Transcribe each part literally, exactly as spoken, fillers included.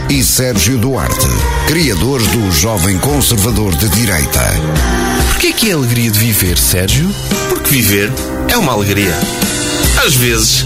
e Sérgio Duarte, criadores do Jovem Conservador de Direita. Porquê que é a alegria de viver, Sérgio? Porque viver é uma alegria. Às vezes.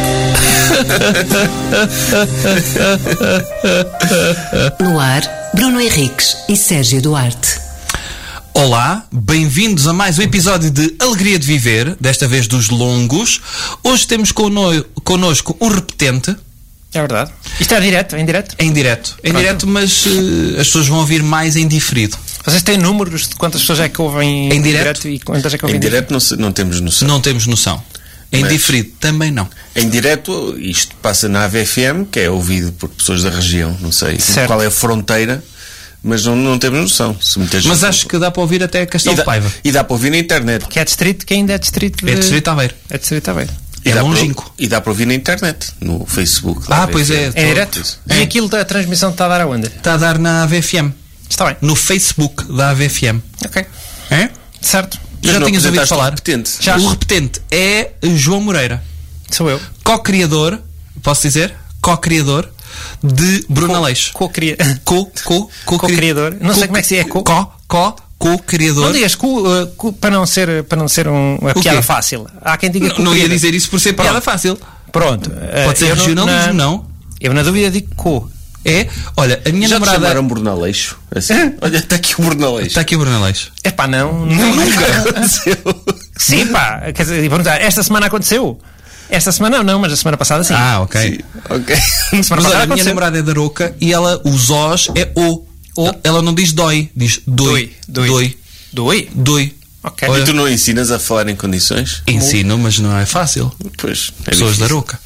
No ar, Bruno Henriques e Sérgio Duarte. Olá, bem-vindos a mais um episódio de Alegria de Viver, desta vez dos longos. Hoje temos conno- connosco um repetente. É verdade. Isto é direto, é em direto? Em direto. Em Pronto. direto, mas uh, as pessoas vão ouvir mais em diferido. Vocês têm números de quantas pessoas é que ouvem Em direto? e quantas é que ouvem Em direto não, se- não temos noção. Não temos noção. Em Mas- diferido também não. Em direto, isto passa na A V F M, que é ouvido por pessoas da região, não sei Certo. qual é a fronteira, mas não, não temos noção. Se muita gente- Mas acho que dá para ouvir até Castelo e dá, de Paiva. e dá para ouvir na internet. Que é distrito, que ainda é distrito de... É Distrito Aveiro. É distrito Aveiro. E É dá longínquo. Para, e dá para ouvir na internet, no Facebook. da Ah, A V F M. pois é. É Tô- direto? isso. E aquilo da transmissão está a dar aonde? Está a dar na A V F M. Está bem. No Facebook da A V F M. Ok. É? Certo. Mas Já não tinhas ouvido apresentaste o falar? repetente. Já. O repetente é João Moreira, Sou eu. co-criador, posso dizer? Co-criador de Bruno Aleixo. Co-cria... Co, co, co, Co-criador. Não sei como é que se é co. Co, co, co-criador. Não digas co, uh, co, para não ser, para não ser um, uma O piada quê? fácil. Há quem diga Não, não ia co-criador. dizer isso por ser piada fácil. Pronto. Pode ser Uh, eu no- regionalismo, na- não? Eu na dúvida digo co. É? Olha, a minha Já te namorada... chamaram Bruno Aleixo? Assim? Olha, está aqui o Bruno Aleixo. Está aqui o Bruno Aleixo. É pá, não. Nunca. aconteceu. Sim, pá. Quer dizer, e perguntar, esta semana aconteceu? Esta semana não, mas a semana passada sim. Ah, ok. Sim, ok. A semana Mas passada olha, a minha aconteceu. namorada é da Roca e ela, os Os é O. O. Ela não diz dói, diz doi. Doi, doi. Doi. Doi? Doi. Ok. Olha, E tu não ensinas a falar em condições? ensino, mas não é fácil. Pois. É Pessoas da difícil. Roca.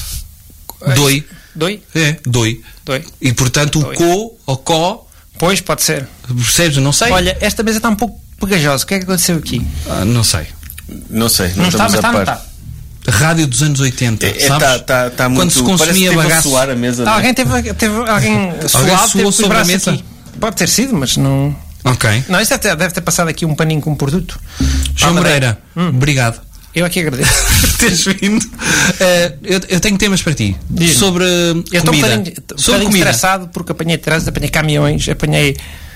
Doi. Doi? É, doi. Doi. E portanto o Doi. co ou có, Pois, pode ser. percebes? Não sei. Olha, esta mesa está um pouco pegajosa. O que é que aconteceu aqui? Ah, não sei. Não sei, não, Não está, estamos mas a está, não par. está. Rádio dos anos oitenta, É, é, sabes? tá, tá, tá muito, Quando se consumia parece que teve a bagaço. suar a mesa. não é? Alguém teve, teve alguém suado, suou teve sobre a braço mesa? aqui. Pode ter sido, mas não... Ok. Não, isto deve ter, deve ter passado aqui um paninho com um produto. João Fala, Moreira, obrigado Eu aqui agradeço. por teres vindo. Eh, eu, eu tenho temas para ti. Diz-me. Sobre Eu estou um comida. bocadinho, um Sobre bocadinho comida. estressado porque apanhei trânsito, apanhei caminhões, apanhei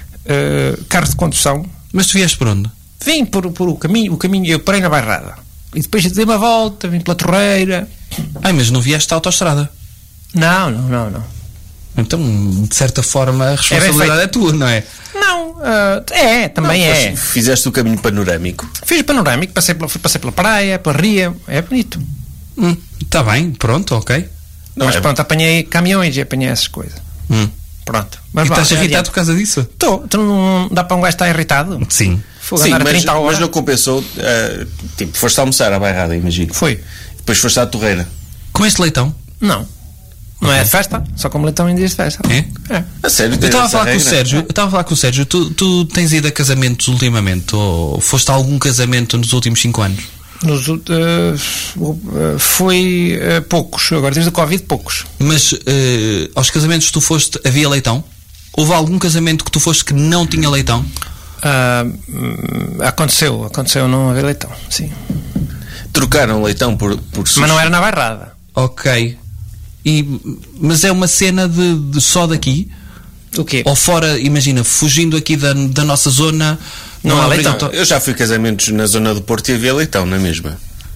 uh, carros de condução. Mas tu vieste por onde? Vim por, por o caminho, o caminho, eu parei na Bairrada. E depois dei uma volta, vim pela Torreira. Ai, mas não vieste da autoestrada. Não, não, não, não. Então, de certa forma, a responsabilidade feito. é tua, não é? Não, uh, é, também Não, é. mas Fizeste o caminho panorâmico. Fiz o panorâmico, passei pela, fui- passei pela praia, pela ria, é bonito. Está bem, pronto, ok. Não, Mas é- pronto, apanhei caminhões e apanhei essas coisas. Hum. Pronto. E Mas vá, estás irritado adiante. por causa disso? Estou, tu não dá para um gajo estar irritado? Sim. Fogo, Sim, andar a mas, trinta horas. mas não compensou. eh, tipo, foste almoçar à Bairrada, imagino. Foi. Depois foste à Torreira. Com este leitão? Não. Não é de festa, só como leitão em dias de festa. É? É. A sério? Eu estava a essa falar com o regra? Sérgio, eu estava a falar com o Sérgio, tu, tu tens ido a casamentos ultimamente? Ou foste a algum casamento nos últimos cinco anos? Nos, uh, uh, foi uh, poucos, agora desde o Covid, poucos. Mas eh, aos casamentos que tu foste, havia leitão? Houve algum casamento que tu foste que não tinha leitão? Uh, hum, aconteceu, aconteceu não haver leitão, sim. Trocaram leitão por, por sushi. Mas não era na Bairrada. Ok. E, mas é uma cena de, de só daqui? O quê? Ou fora, imagina, fugindo aqui da, da nossa zona, Não há há leitão. obrigatório- Eu já fui a casamentos na zona do Porto e havia leitão, na mesma.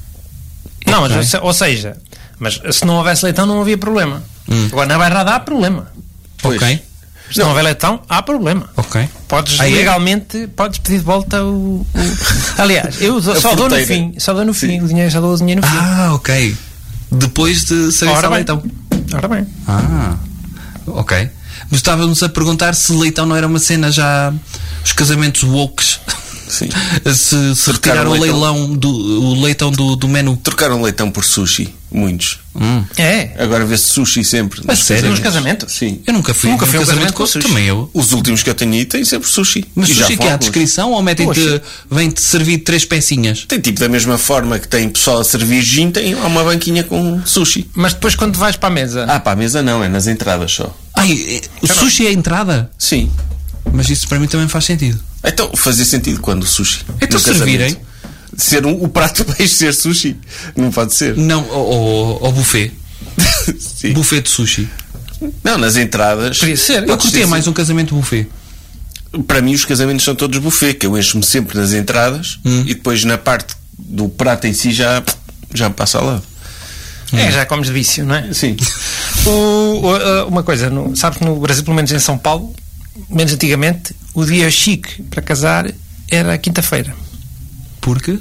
Não, Ok. mas, ou seja, mas se não houvesse leitão não havia problema. Hum. Agora na Bairrada há problema. Pois. Ok. Se não, houver leitão, há problema. Ok. Podes Ah, é? legalmente, podes pedir de volta o. o- Aliás, eu só A dou no fruteira. fim, só dou no fim, o dinheiro, só dou o dinheiro no fim. Ah, ok. Depois de saber se há Ora bem. leitão. Ora bem. Ah, ok. Mas estávamos a perguntar se leitão não era uma cena já. Os casamentos wokes. Sim. Se, se Trocaram retirar o leitão. leilão do, o leitão do, do menu. Trocaram leitão por sushi. Muitos. Hum. É. Agora vê-se sushi sempre. A sério? Nos casamentos? Sim. Eu nunca fui Nunca a um fui a um casamento casamento com com sushi. Também eu. Os últimos que eu tenho ido têm sempre sushi. Mas E já sushi que vão há alguns. descrição ou metem-te. Poxa. Vem-te servir três pecinhas? Tem tipo da mesma forma que tem pessoal a servir gin, tem há uma banquinha com sushi. Mas depois quando vais para a mesa. Ah, para a mesa não, é nas entradas só. Ai, o sushi é a entrada? Sim. Mas isso para mim também faz sentido. Então fazia sentido quando o sushi. Então no casamento. servirem? Ser um, o prato de peixe ser sushi. Não pode ser. Não, ou, ou, ou buffet. Sim. Buffet de sushi. Não, nas entradas. Podia ser. Eu curtia mais um casamento buffet. Para mim, os casamentos são todos buffet, que eu encho-me sempre nas entradas hum. e depois na parte do prato em si já, já me passa ao lado. É, já comes de vício, não é? Sim. O, o, uma coisa, no, sabes que no Brasil, pelo menos em São Paulo, menos antigamente, o dia chique para casar era quinta-feira. Por quê?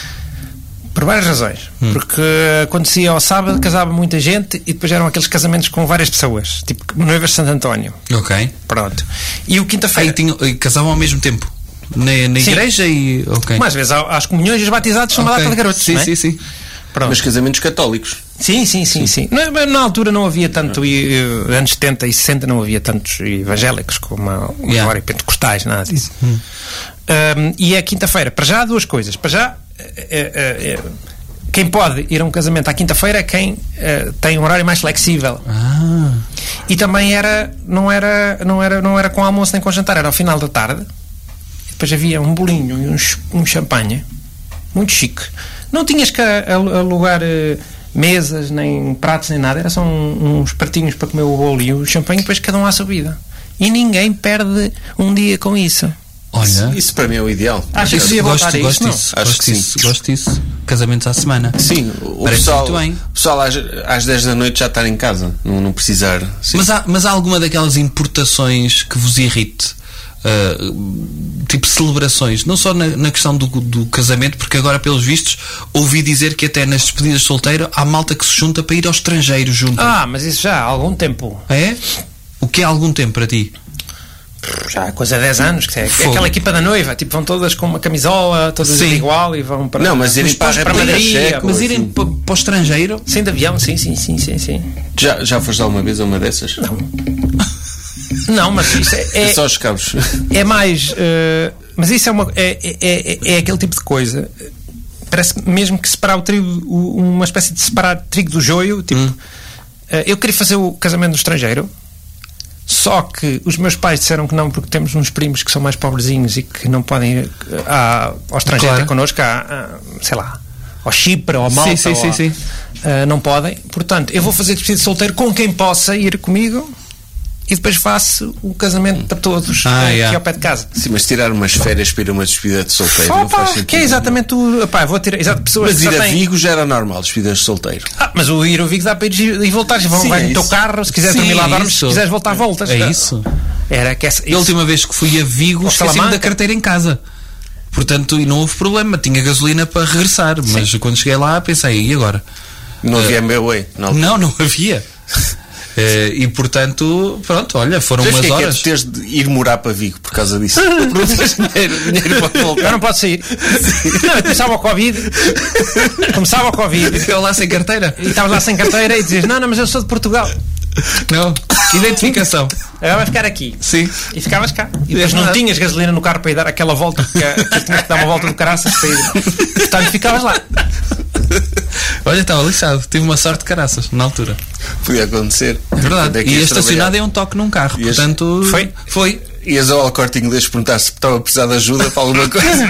Por várias razões. Hum. Porque quando se ia ao sábado casava muita gente e depois eram aqueles casamentos com várias pessoas, tipo noivas de Santo António. Ok. Pronto. E o quinta-feira. Aí tinham, casavam ao mesmo tempo? Na, na igreja e. Ok. Mais vezes às comunhões e os batizados são okay. uma data de garotos. Sim, não é? sim, sim. Pronto. Mas casamentos católicos. Sim, sim, sim, sim. Na, na altura não havia tanto, e, anos setenta e sessenta não havia tantos evangélicos como yeah. agora e pentecostais, nada disso. Hum. Um, e é quinta-feira. Para já, duas coisas. Para já, é, é, é, quem pode ir a um casamento à quinta-feira é quem é, tem um horário mais flexível. Ah. E também era não, era, não, era, não era com almoço nem com jantar, era ao final da tarde. E depois havia um bolinho e um, um champanhe muito chique. Não tinhas que alugar uh, mesas, nem pratos, nem nada. Era só um, uns pratinhos para comer o bolo e o champanhe, depois cada um à sua vida. E ninguém perde um dia com isso. Olha, isso, isso para mim é o ideal. Acho que devia voltar a isso, gosto disso, Acho gosto que disso, sim. gosto disso. Casamentos à semana. Sim, o parece pessoal, muito bem. O pessoal às, às dez da noite já está em casa, não, não precisar. Mas há, mas há alguma daquelas importações que vos irrite? Uh, tipo celebrações, não só na, na questão do, do casamento, porque agora, pelos vistos, ouvi dizer que até nas despedidas de solteiro há malta que se junta para ir ao estrangeiro junto. Ah, mas isso já há algum tempo. É? O que é algum tempo para ti? Já há coisa de dez anos, que é, é aquela equipa da noiva, tipo, vão todas com uma camisola, todas igual e vão para. Não, mas irem para a República, mas irem para, para o estrangeiro? Sem de avião, sim, sim, sim, sim, sim. Já, já foste alguma vez a uma dessas? Não. Não, mas isso é. É, é só os cabos. É mais. Uh, mas isso é, uma, é, é, é, é aquele tipo de coisa. Parece mesmo que separar o trigo, uma espécie de separar trigo do joio. Tipo, hum. uh, eu queria fazer o casamento no estrangeiro, só que os meus pais disseram que não, porque temos uns primos que são mais pobrezinhos e que não podem ir à, ao estrangeiro claro. ter connosco, à, à, sei lá, ao Chipre ou ao Malta. Sim, sim, sim, ou, sim. Uh, não podem. Portanto, eu vou fazer despedida de solteiro com quem possa ir comigo. E depois faço o casamento para todos ah, aqui yeah. ao pé de casa. Sim, mas tirar umas férias para ir a uma despedida de solteiro Opa, não faz sentido. Que é exatamente o. Pá, vou ter exato, pessoas mas ir a têm... Vigo já era normal, despedidas de solteiro. Ah, mas o ir a Vigo dá para ir e voltar. Sim, vai é no teu carro, se quiseres dormir lá, dormes, se quiseres voltar, voltas. É isso. Era que essa, a última vez que fui a Vigo, esqueci-me da carteira em casa. Portanto, e não houve problema, tinha gasolina para regressar. Mas sim. quando cheguei lá, pensei, e agora? Não havia M B W? Não, não, não havia. Uh, e portanto, pronto, olha, foram umas que é horas. Que é teres de ir morar para Vigo por causa disso. Não tens dinheiro, dinheiro para voltar. Eu não posso sair. Não, eu começava o Covid. Começava o Covid. Ficava lá sem carteira. E estavas lá sem carteira e dizias: Não, não, mas eu sou de Portugal. Não, identificação. Agora vai ficar aqui. Sim. E ficavas cá. E depois não tinhas gasolina no carro para ir dar aquela volta, porque eu tinha que dar uma volta do caraças para ir. Portanto, ficavas lá. Olha, estava lixado. Tive uma sorte de caraças na altura. Podia acontecer. É verdade. É e estacionado é um toque num carro. E portanto, foi? Foi. Ias ao Corte Inglês perguntar se estava a precisar de ajuda para alguma coisa.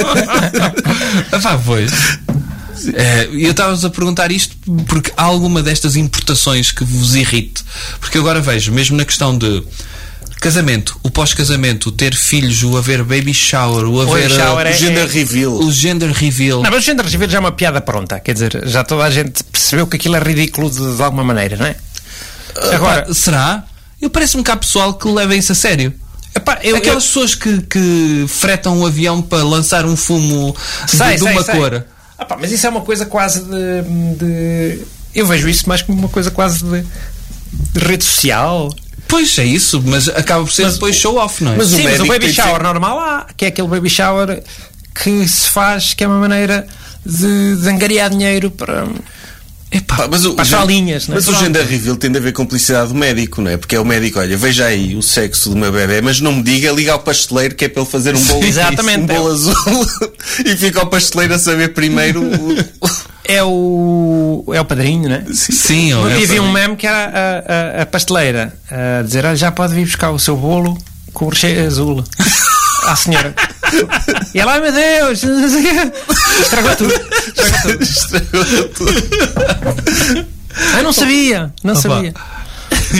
Ah, pá, pois. É, eu estava-vos a perguntar isto porque há alguma destas importações que vos irrite? Porque agora vejo, mesmo na questão de casamento, o pós-casamento, o ter filhos, o haver baby shower, o haver shower uh, é, o gender é, reveal. O gender reveal. Não, mas o gender reveal já é uma piada pronta. Quer dizer, já toda a gente percebeu que aquilo é ridículo de, de alguma maneira, não é? Uh, agora, pá, será? Eu parece-me que há pessoal que leva isso a sério. Epá, eu, Aquelas eu... pessoas que, que fretam um avião para lançar um fumo sei, de, de sei, uma sei. cor. Ah, pá, mas isso é uma coisa quase de, de... Eu vejo isso mais como uma coisa quase de, de rede social. Pois é isso, mas acaba por ser mas, depois show-off, não é? Mas Sim, o mas o baby shower ter... normal há, que é aquele baby shower que se faz, que é uma maneira de, de angariar dinheiro para... Epá, mas o, para as falinhas, mas não é? o gender reveal tem de haver cumplicidade do médico, não é? Porque é o médico, olha, veja aí o sexo do meu bebê, mas não me diga, liga ao pasteleiro que é para ele fazer um bolo, Exatamente, um bolo é. azul e fica o pasteleiro a saber primeiro o... É o, é o padrinho, não é? Sim, Sim eu é havia um meme que era a, a, a pasteleira a dizer, olha, já pode vir buscar o seu bolo com o recheio azul à senhora. E ela, ai meu Deus, estragou tudo. Estragou tudo. Estragou tudo. Ah, não sabia, não Opa. sabia.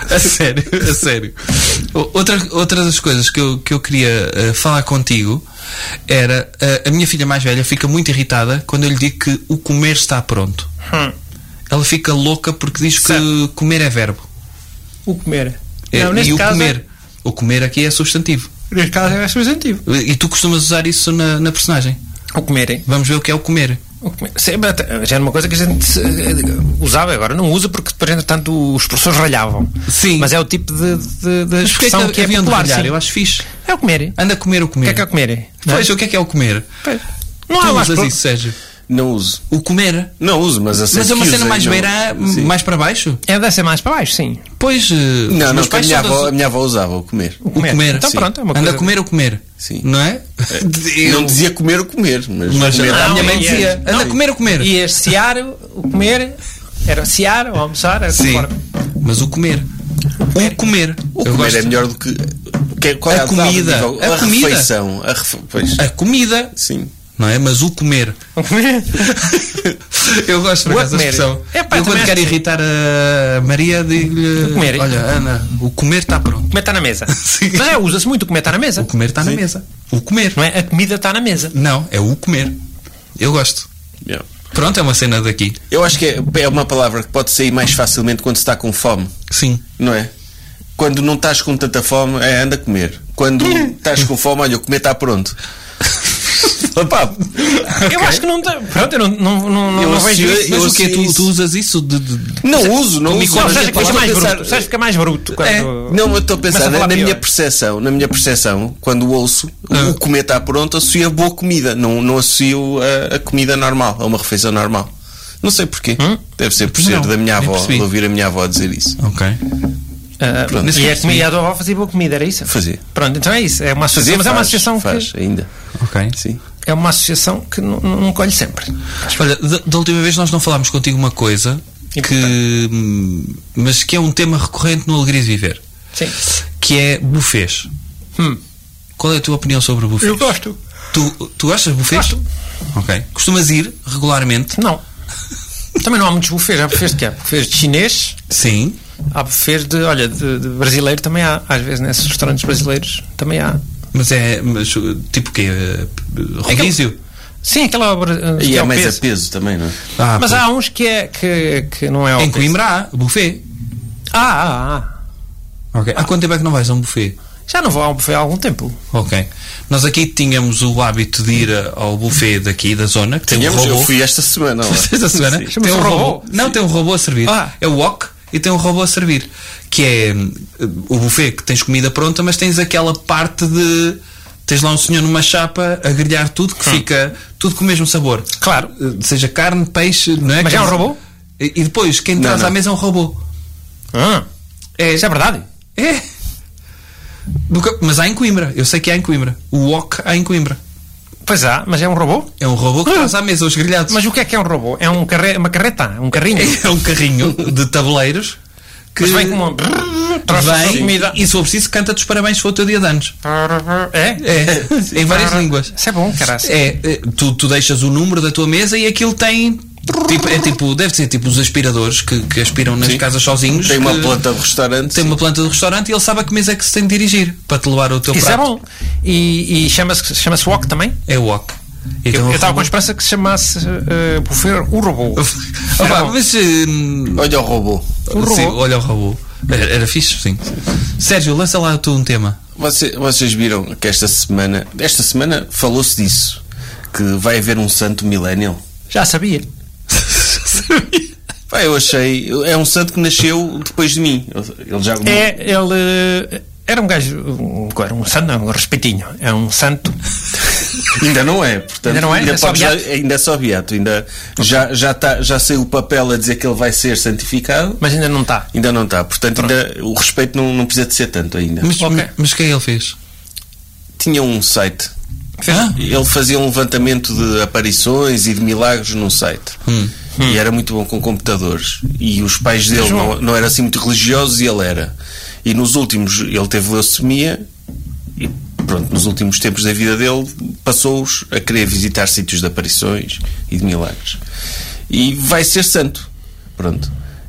A sério, a sério. Outra, outra das coisas que eu, que eu queria uh, falar contigo era uh, a minha filha mais velha fica muito irritada quando eu lhe digo que o comer está pronto. Hum. Ela fica louca porque diz Certo. que comer é verbo. O comer. É, Não, neste e o caso comer. O comer aqui é substantivo. É, neste caso é substantivo. E tu costumas usar isso na, na personagem. O comer. Vamos ver o que é o comer. O comer. Sempre, já era uma coisa que a gente uh, usava, agora não usa porque depois, entretanto, os professores ralhavam. Sim. Mas é o tipo de, de, de Mas porquê expressão que, que é haviam de popular. ralhar? Sim. Eu acho fixe. É o comer. Anda a comer o comer. O que é que é o comer? Pois, o que é que é o comer? Pois. Não Tu há mais usas pro- isso, Sérgio? Não uso. O comer? Não uso, mas a Mas é uma cena mais beira, Sim. mais para baixo? É, deve ser mais para baixo, sim. Pois, uh, os Não, não, meus que a pais minha são avó, das- a minha avó usava o comer. O comer. Então Sim. pronto, é uma Anda coisa... a comer o comer. Sim. Não é? Não dizia comer o comer, mas, Mas comer. a minha mãe e- dizia, não, anda a comer o comer. E este sear, o comer, era sear ou almoçar, era Sim. conforme. Mas o comer. O comer. O Eu comer gosto. é melhor do que. que qual é A comida. nível? A A, comida. refeição. A refe... Pois. A comida. Sim. Não é? Mas o comer. O comer. Eu gosto por O acaso da comer. expressão. É, pá, eu quando também quero acho que- irritar a Maria, digo-lhe: O comer. olha, Ana, o comer está pronto. O comer está na mesa. Sim. Mas é, usa-se muito o comer está na mesa. O comer está na mesa. O comer. Não é? A comida está na mesa. Não, é o comer. Eu gosto. Yeah. Pronto, é uma cena daqui. Eu acho que é, é uma palavra que pode sair mais facilmente quando se está com fome, Sim. não é? Quando não estás com tanta fome, é anda a comer. Quando estás com fome, olha, o comer está pronto. Opa, Eu acho que não está. Pronto, eu não, não, não, não, Eu não vejo associo- isso. Mas eu o quê? associo Tu, isso. tu usas isso de. de- de- não uso, não Como uso. icona Não, de Sérgio fica palavra, mais pensar- bruto. Sérgio fica mais bruto quando. É. Não, eu estou a pensar, começa na, falar na minha pior. percepção, na minha percepção, quando ouço Ah. o comer está pronto, associo a boa comida, não, não associo a, a comida normal, a uma refeição normal. Não sei porquê. Hum? Deve ser por ser Não, da minha nem avó, percebi. de ouvir a minha avó dizer isso. Ok. Ah, Pronto. e a comida, a tua avó fazia boa comida, era isso? Fazia. Pronto, então é isso. É uma associação, mas é uma faz, associação faz, que. ainda. Ok. Sim. É uma associação que não, não, não colhe sempre. Olha, da, da última vez nós não falámos contigo uma coisa que. hum, mas que é um tema recorrente no Alegria de Viver. Sim. Que é buffets. Hum. Qual é a tua opinião sobre buffets? Eu gosto. Tu, tu gostas de buffets? Gosto. Ok. Costumas ir regularmente? Não. Também não há muitos buffets. Há buffets de quê? Há buffets de chinês, Sim. há buffets de, olha, de, de brasileiro também há. Às vezes nesses restaurantes brasileiros também há. Mas é. Mas, tipo o quê? Eh, Rodízio? Sim, aquela. uh, E que é o mais peso. a peso também, não é? Ah, Mas pois. há uns que, é, que, que não é ao Em peso. Coimbra há buffet. Ah, ah, ah. Ok. Há quanto tempo é que não vais a um buffet? Já não vou a um buffet há algum tempo. Ok. Nós aqui tínhamos o hábito de ir ao buffet daqui da zona, que tem um Tínhamos, robô. eu fui esta semana. lá. Esta semana Sim. tem Chama-se um robô? robô. Não, tem um robô a servir. Ah. É o wok e tem um robô a servir. Que é hum, o buffet que tens comida pronta, mas tens aquela parte de. Tens lá um senhor numa chapa a grelhar tudo, que fica tudo com o mesmo sabor. Claro. Uh, Seja carne, peixe, não é? Mas é um robô? E e depois, quem traz não. à mesa é um robô. Ah, É, isso é verdade? é. Nunca- Mas há em Coimbra. Eu sei que há em Coimbra. O wok há em Coimbra. Pois há, mas é um robô? É um robô que traz à mesa os grelhados. Mas o que é que é um robô? É um carre... uma carreta? Um carrinho? É um carrinho de tabuleiros que Mas vem com uma... Traz a vem comida. e, se for preciso, canta-te os parabéns se for o teu dia de anos. É? É, em várias línguas. Isso é bom, caralho. É, é, tu, tu deixas o número da tua mesa e aquilo tem. Tipo, é tipo, deve ser tipo os aspiradores que, que aspiram nas Sim. casas sozinhos. Tem uma que planta de restaurante. Tem uma planta de restaurante e ele sabe a que mesa é que se tem de dirigir para te levar o teu Isso prato. é bom. E, e chama-se chama-se wok também? É o wok. Eu o estava com a robô- esperança que se chamasse uh, buffet o robô. Opa, Era bom. mas, hum, Olha o robô. O robô. sim, olha o robô. Era, era fixe, sim. Sérgio, lança lá tu um tema. Você- vocês viram que esta semana, esta semana falou-se disso, que vai haver um santo millennial. Já sabia. Pá, eu achei, é um santo que nasceu depois de mim. Ele já É, ele... uh, Era um gajo... Um, era um santo, não, um respeitinho. É um santo... ainda não é, portanto, Ainda não é? É só pode já- beato? ainda é só beato, ainda já já tá, já saiu o papel a dizer que ele vai ser santificado. Mas ainda não está. Ainda não está, portanto, ainda, o respeito não, não precisa de ser tanto ainda. Mas, Ok. mas o que é que ele fez? Tinha um site. Ah? Ele fazia um levantamento de aparições e de milagres num site. Hum. E era muito bom com computadores. E os pais dele não, não eram assim muito religiosos e ele era. E nos últimos, ele teve leucemia e pronto, nos últimos tempos da vida dele passou-os a querer visitar sítios de aparições e de milagres. E vai ser santo. Pronto.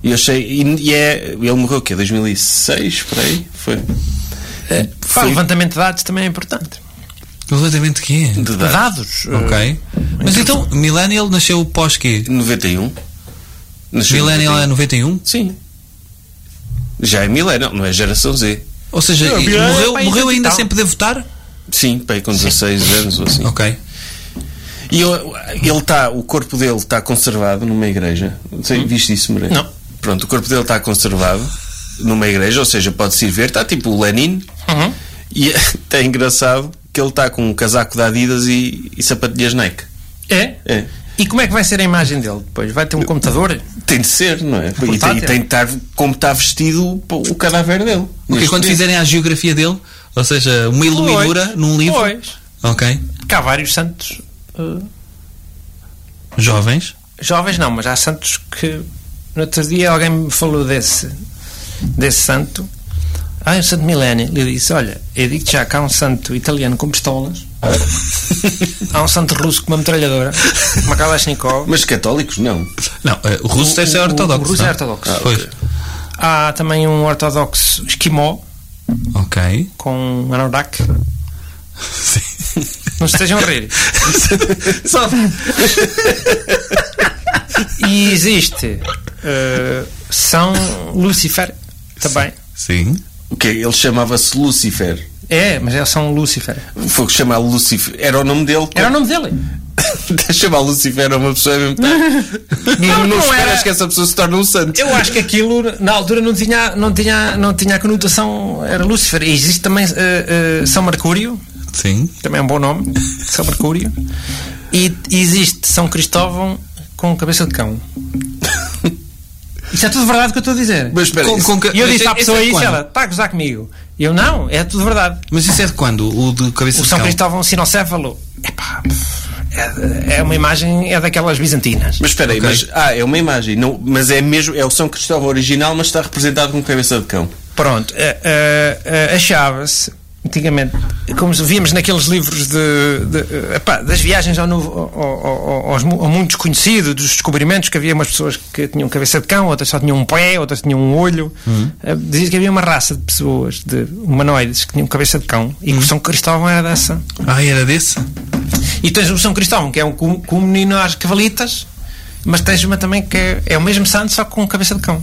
E eu achei. E, e é. Ele morreu o quê? dois mil e seis, por aí? Foi. É, Foi. O levantamento de dados também é importante. O levantamento de quê? De De dados. dados. Ok. Mas então, Millennial nasceu pós quê? noventa e um. Nasceu em Millennial é noventa e um. noventa e um? Sim. Já é Millennial, não é geração Z. Ou seja, Não, e Millennial é morreu, para morreu aí ainda tal. sem poder votar? Sim, pai, com dezasseis anos ou assim. Ok. E eu- ele está, o corpo dele está conservado numa igreja. Não sei, viste isso, Maria? Não. Pronto, o corpo dele está conservado numa igreja, ou seja, pode-se ir ver, está tipo o Lenin. Uhum. E é engraçado que ele está com um casaco da Adidas e, e sapatilhas Nike. É? É. E como é que vai ser a imagem dele depois? Vai ter um computador? Tem de ser, não é? E tem, portátil. e tem de estar como está vestido o cadáver dele. Porque Neste quando momento. fizerem a geografia dele, ou seja, uma iluminura Pois. num livro. Pois. Ok. Porque há vários santos. uh, Jovens. jovens não, mas há santos que. No outro dia alguém me falou desse, desse santo. Ah, é o Santo Milênio. Eu disse: olha, eu digo-te já que há um santo italiano com pistolas, há um santo russo com uma metralhadora, uma Kalashnikov. Mas católicos, não. Não, eh, o russo O- deve ser o- ortodoxo. o russo não? é ortodoxo. Ah, Pois. ok. Há também um ortodoxo esquimó Ok. com um anorak. Não se estejam a rir. Só. E existe uh, São Lucifer também. Sim. O quê? Ele chamava-se Lucifer. É, mas é São Lucifer. Foi chamar Lucifer. Era o nome dele. Era o nome dele. Chamar Lucifer a uma pessoa é mesmo. Não, não, não esperas era. que essa pessoa se torne um santo. Eu acho que aquilo na altura não tinha, não tinha, não tinha a conotação, era Lúcifer. E existe também uh, uh, São Mercúrio, Sim. também é um bom nome, São Mercúrio. E, e existe São Cristóvão com cabeça de cão. Isso é tudo verdade o que eu estou a dizer. Mas espera, Com- isso- com que- E eu mas disse à esse pessoa é de isso, quando? ela está a gozar comigo. E eu não, é tudo verdade. Mas isso é de quando? O de cabeça O de São cão? Cristóvão sinocéfalo, epá, é, é uma imagem, é daquelas bizantinas. Mas espera aí, Ok. mas, ah, é uma imagem, não, mas é mesmo, é o São Cristóvão original, mas está representado com cabeça de cão. Pronto, eh, eh, eh, achava-se antigamente, como víamos naqueles livros de, de, eh, epá, das viagens ao, novo, ao, ao, aos mu- ao mundo desconhecido, dos descobrimentos, que havia umas pessoas que tinham cabeça de cão, outras só tinham um pé, outras tinham um olho. Eh, dizia que havia uma raça de pessoas, de humanoides, que tinham cabeça de cão, e que o São Cristóvão era dessa. Ah, era desse? E tens o São Cristóvão, que é um, com, com um menino às cavalitas, mas tens uma também que é, é o mesmo santo, só com cabeça de cão.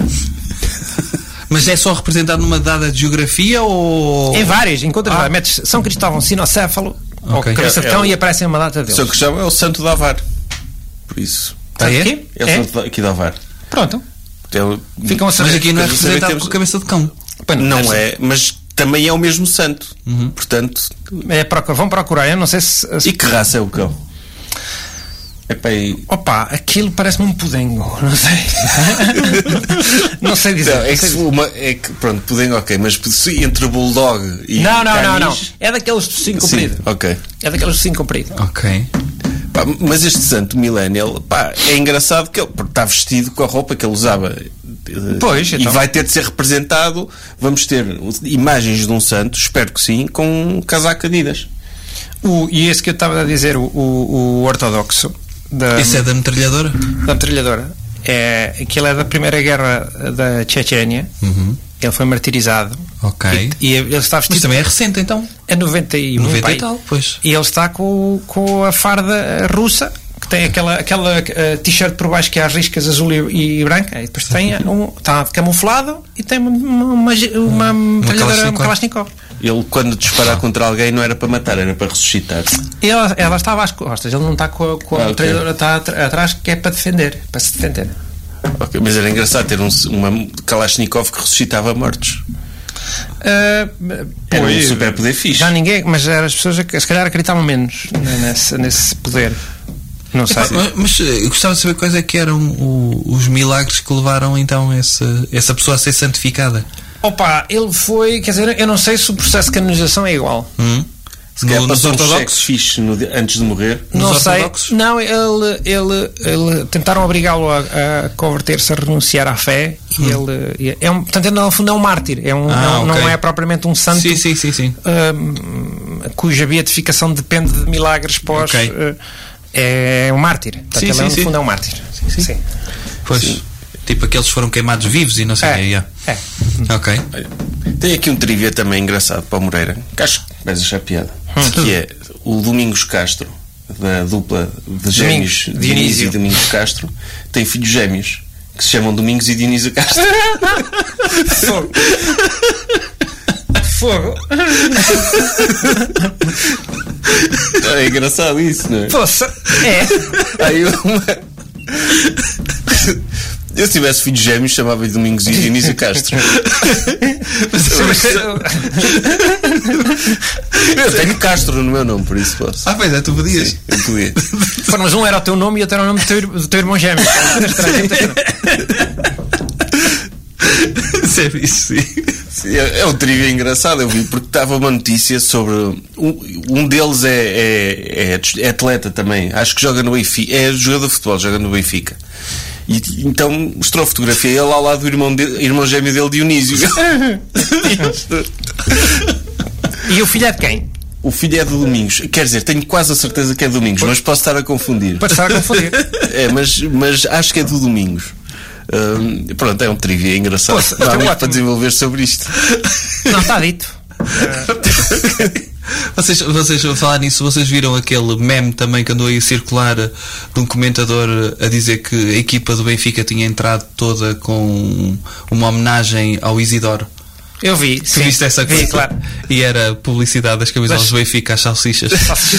Mas é só representado numa dada de geografia ou. Em várias, encontras Ah. lá, metes São Cristóvão sinocéfalo Ok. ou cabeça de É- cão é o- e aparece uma data deles. São Cristóvão é o santo de Avar. Por isso. Ah, é? Quê? É o É? santo de- aqui de Avar. Pronto. É o- Ficam a saber. Mas aqui não é Quer dizer, representado temos- com cabeça de cão. Bem, Não deve é, mas também é o mesmo santo. Portanto, ser. É, procura, vão procurar, eu não sei se. se- e que raça é o cão? É para aí. Opa, aquilo parece-me um pudengo, não sei. não sei dizer. Não, é, não que sei se dizer. uma, é que, pronto, pudengue, ok, mas se entre bulldog e. Não, não, não, não. canis- É daqueles de cinco Sim, comprido. ok. É daqueles de cinco comprido. Ok. Pá, mas este santo millennial, pá, é engraçado que ele porque está vestido com a roupa que ele usava. eh, Pois, e então. vai ter de ser representado. Vamos ter imagens de um santo, espero que sim, com um casaco Adidas. O, e esse que eu estava a dizer, o, o, o ortodoxo da, Esse é da metralhadora? da metralhadora, é, aquele é da primeira guerra da Chechênia. Ele foi martirizado. Ok. E, e ele está Mas vestido. também é recente então. É noventa e um. noventa pai. e tal, pois. E ele está com, com a farda russa, que tem aquela, aquela eh, t-shirt por baixo que é às riscas azul e, e branca, e depois tem um, está camuflado e tem uma, uma, uma, uma metralhadora, uma Kalashnikov. Ele, quando disparar contra alguém, não era para matar, era para ressuscitar. E ela, ela estava às costas, ele não está com a, com a Ah, ok. metralhadora, está atr- atrás, que é para defender, para se defender. Ok, mas era engraçado ter um, uma Kalashnikov que ressuscitava mortos. Ah, Era um pois, super poder fixe. Já ninguém, mas as pessoas que se calhar acreditavam menos né, nesse, nesse poder. Não sei. Epá, mas, mas, eh, eu gostava de saber quais é que eram o- os milagres que levaram então essa, essa pessoa a ser santificada. Opa, ele foi, quer dizer, eu não sei se o processo de canonização é igual. Hum? Se calhar No- nos passou um cheque ortodoxos? fixe no di- antes de morrer. Nos Não sei. ortodoxos? Não, ele, ele, ele tentaram obrigá-lo a, a converter-se, a renunciar à fé. E ele é um, portanto, ele, no fundo é um mártir. É um, Ah, não, ok. não é propriamente um santo. Sim, sim, sim, sim. hum, cuja beatificação depende de milagres pós. Ok. uh, é um mártir. Portanto, Sim, ele sim, no sim. fundo é um mártir. Sim, sim. Pois. Sim. Tipo aqueles que foram queimados vivos e não sei o É. que. Yeah. É. Ok. Tem aqui um trivia também engraçado para o Moreira, que acho que vais achar piada, que é o Domingos Castro, da dupla de gêmeos Domingos, Dionísio Dionísio. e Domingos Castro, tem filhos gêmeos que se chamam Domingos e Dionísio Castro. Fogo. Fogo. É engraçado isso, não é? Poça. É. Aí eu, eu se tivesse filhos gêmeos, chamava-lhe Domingos e Dionísio Castro. Eu tenho Castro no meu nome, por isso posso. Ah, pois é, tu podias. Sim, eu podia. Pô, mas um era o teu nome e outro era o nome do teu, do teu irmão gêmeo. Isso é isso, sim. Sim, é, é um trivia engraçado, eu vi, porque estava uma notícia sobre. Um, um deles é, é, é, é atleta também, acho que joga no Benfica, é jogador de futebol, joga no Benfica. E então mostrou a fotografia ele ao lado do irmão, de, irmão gêmeo dele, Dionísio. E o filho é de quem? O filho é do Domingos, quer dizer, tenho quase a certeza que é Domingos, mas posso estar a confundir. Pode estar a confundir. É, mas, mas acho que é do Domingos. Hum, pronto, é um trivia engraçado. Poxa, Não há é muito ótimo. para desenvolver sobre isto. Não, está dito. Vocês, vocês, a falar nisso, vocês viram aquele meme também que andou aí a circular uh, de um comentador uh, a dizer que a equipa do Benfica tinha entrado toda com uma homenagem ao Isidoro? Eu vi. Tu viste essa vi, coisa? claro. E era publicidade das camisolas Mas- do Benfica às salsichas.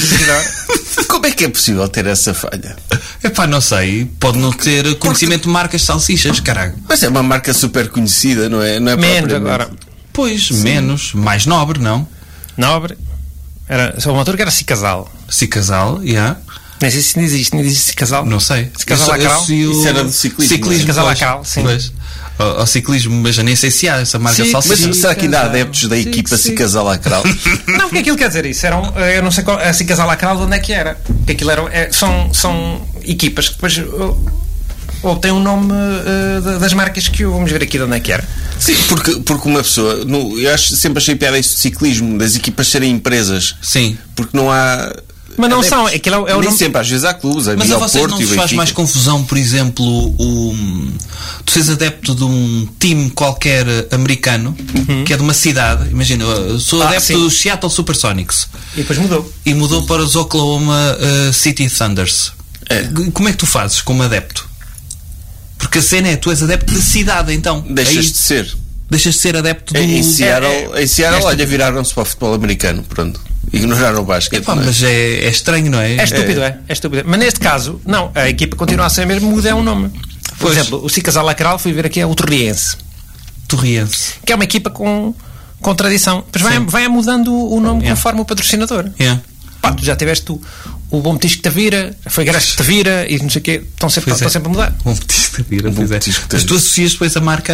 Como é que é possível ter essa falha? Epá, não sei. Pode não ter conhecimento de marcas de salsichas, caralho. Mas é uma marca super conhecida, não é? Não é Menos propriamente- agora. Pois, menos. Mais nobre, não? Nobre. Era só uma altura que era Cicasal. Se casal, yeah. Nem sei se não existe, não existe Cicasal. Não sei. Cicasal Eu sou- eu Lacral? sou o- Isso era do ciclismo, não é? Casal pois. Lacral, sim. Pois. Ao, ao ciclismo, mas já nem sei se há essa marca de Sim, salsichas. Mas será que ainda há Casal. adeptos da Sim, equipa sim. Cicasal Lacral? Não, porque aquilo quer dizer isso. Eram, eu não sei qual, a Cicasal Lacral de onde é que era. Porque aquilo eram, é, são, são equipas que depois ou, ou têm um nome uh, da- das marcas que eu vamos ver aqui de onde é que era. Sim, porque, porque uma pessoa. No, eu acho, sempre achei piada isso de ciclismo, das equipas serem empresas. Sim. Porque não há. Mas não adeptos. são, aquilo é o- é o Nem nome- sempre, às vezes há clubes, a Mas mim a ao vocês Porto não e o vos faz Benfica. mais confusão, por exemplo, o, tu seres adepto de um time qualquer americano, que é de uma cidade, imagina, eu sou Ah, adepto sim. dos Seattle Supersonics E depois mudou. e mudou para os Oklahoma uh, City Thunders. É. G- Como é que tu fazes como adepto? Porque a cena é, tu és adepto de cidade, então. Deixas Aí de ser. deixas de ser adepto do... Em Seattle, é- em Seattle é olha, viraram-se para o futebol americano. Pronto. Ignoraram o basquete. Epá, não é? mas é, é estranho, não é? É estúpido, é. é estúpido. Mas neste caso, não, a equipa continua a ser mesmo, muda é um nome. Por Pois. exemplo, o Cicasal Lacral, fui ver aqui, é o Torriense, Torriense. que é uma equipa com, com tradição. Depois vai, vai mudando o nome Yeah. conforme o patrocinador. Yeah. Pá, tu já tiveste o, o Bom Petisco Tavira, foi Graça Tavira e não sei o quê, estão sempre, Pois é. estão sempre a mudar. Bom petisco de vira, Bom pois é. petisco de Mas vira. tu associas depois a marca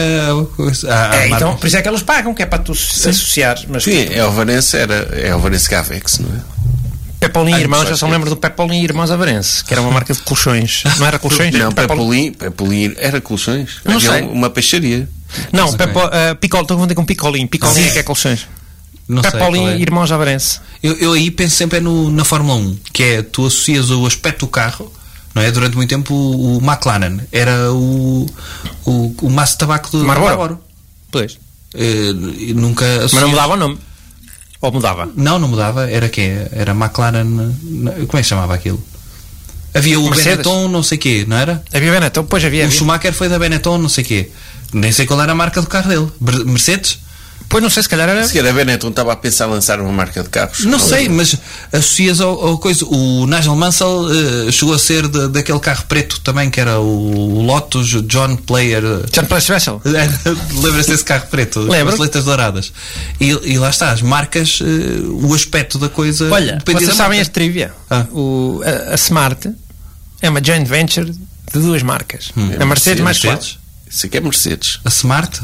à, à É, marca. então, por isso é que eles pagam, que é para tu se associares. Mas Sim, é o Varense, era, é o Varense Gavex, não é? Pepolim Ah, e Irmãos, não já sei. só me lembro do Pepolim e Irmãos Avarense, que era uma marca de colchões. Não era colchões? Não, Pepolim. Pepolim, Pepolim era colchões. Não Havia sei. uma peixaria. Não, Ok. Pepo, uh, Picol, estou a confundir com Picolim. Picolim é que é colchões. Não sei Pepolim qual é. e Irmãos Avarense. Eu, eu aí penso sempre é no, na Fórmula um, que é tu associas o aspecto do carro, não é? Durante muito tempo o, o McLaren era o, o, o maço de tabaco do Marlboro. Marlboro. Pois. Eh, e nunca Mas associas- não mudava o nome. Ou mudava? Não, não mudava. Era quê? Era McLaren. Como é que se chamava aquilo? Havia o Mercedes. Benetton, não sei quê, não era? Havia Benetton, pois havia. O havia. Schumacher foi da Benetton, não sei quê. Nem sei qual era a marca do carro dele. Ber- Mercedes? Pois não sei, se calhar era. Se calhar a Benetton estava a pensar em lançar uma marca de carros. Não sei, mas associas ao, ao coisa. O Nigel Mansell eh, chegou a ser de- daquele carro preto também, que era o Lotus John Player. John Play Special. Lembra-se desse carro preto? Lembro. Com as letras douradas. E, e lá está, as marcas, eh, o aspecto da coisa. Olha, dependia vocês da sabem marca. este trivia? Ah. O, a, a Smart é uma joint venture de duas marcas. A Mercedes mais claro. Mercedes? Isso aqui é Mercedes. A Smart?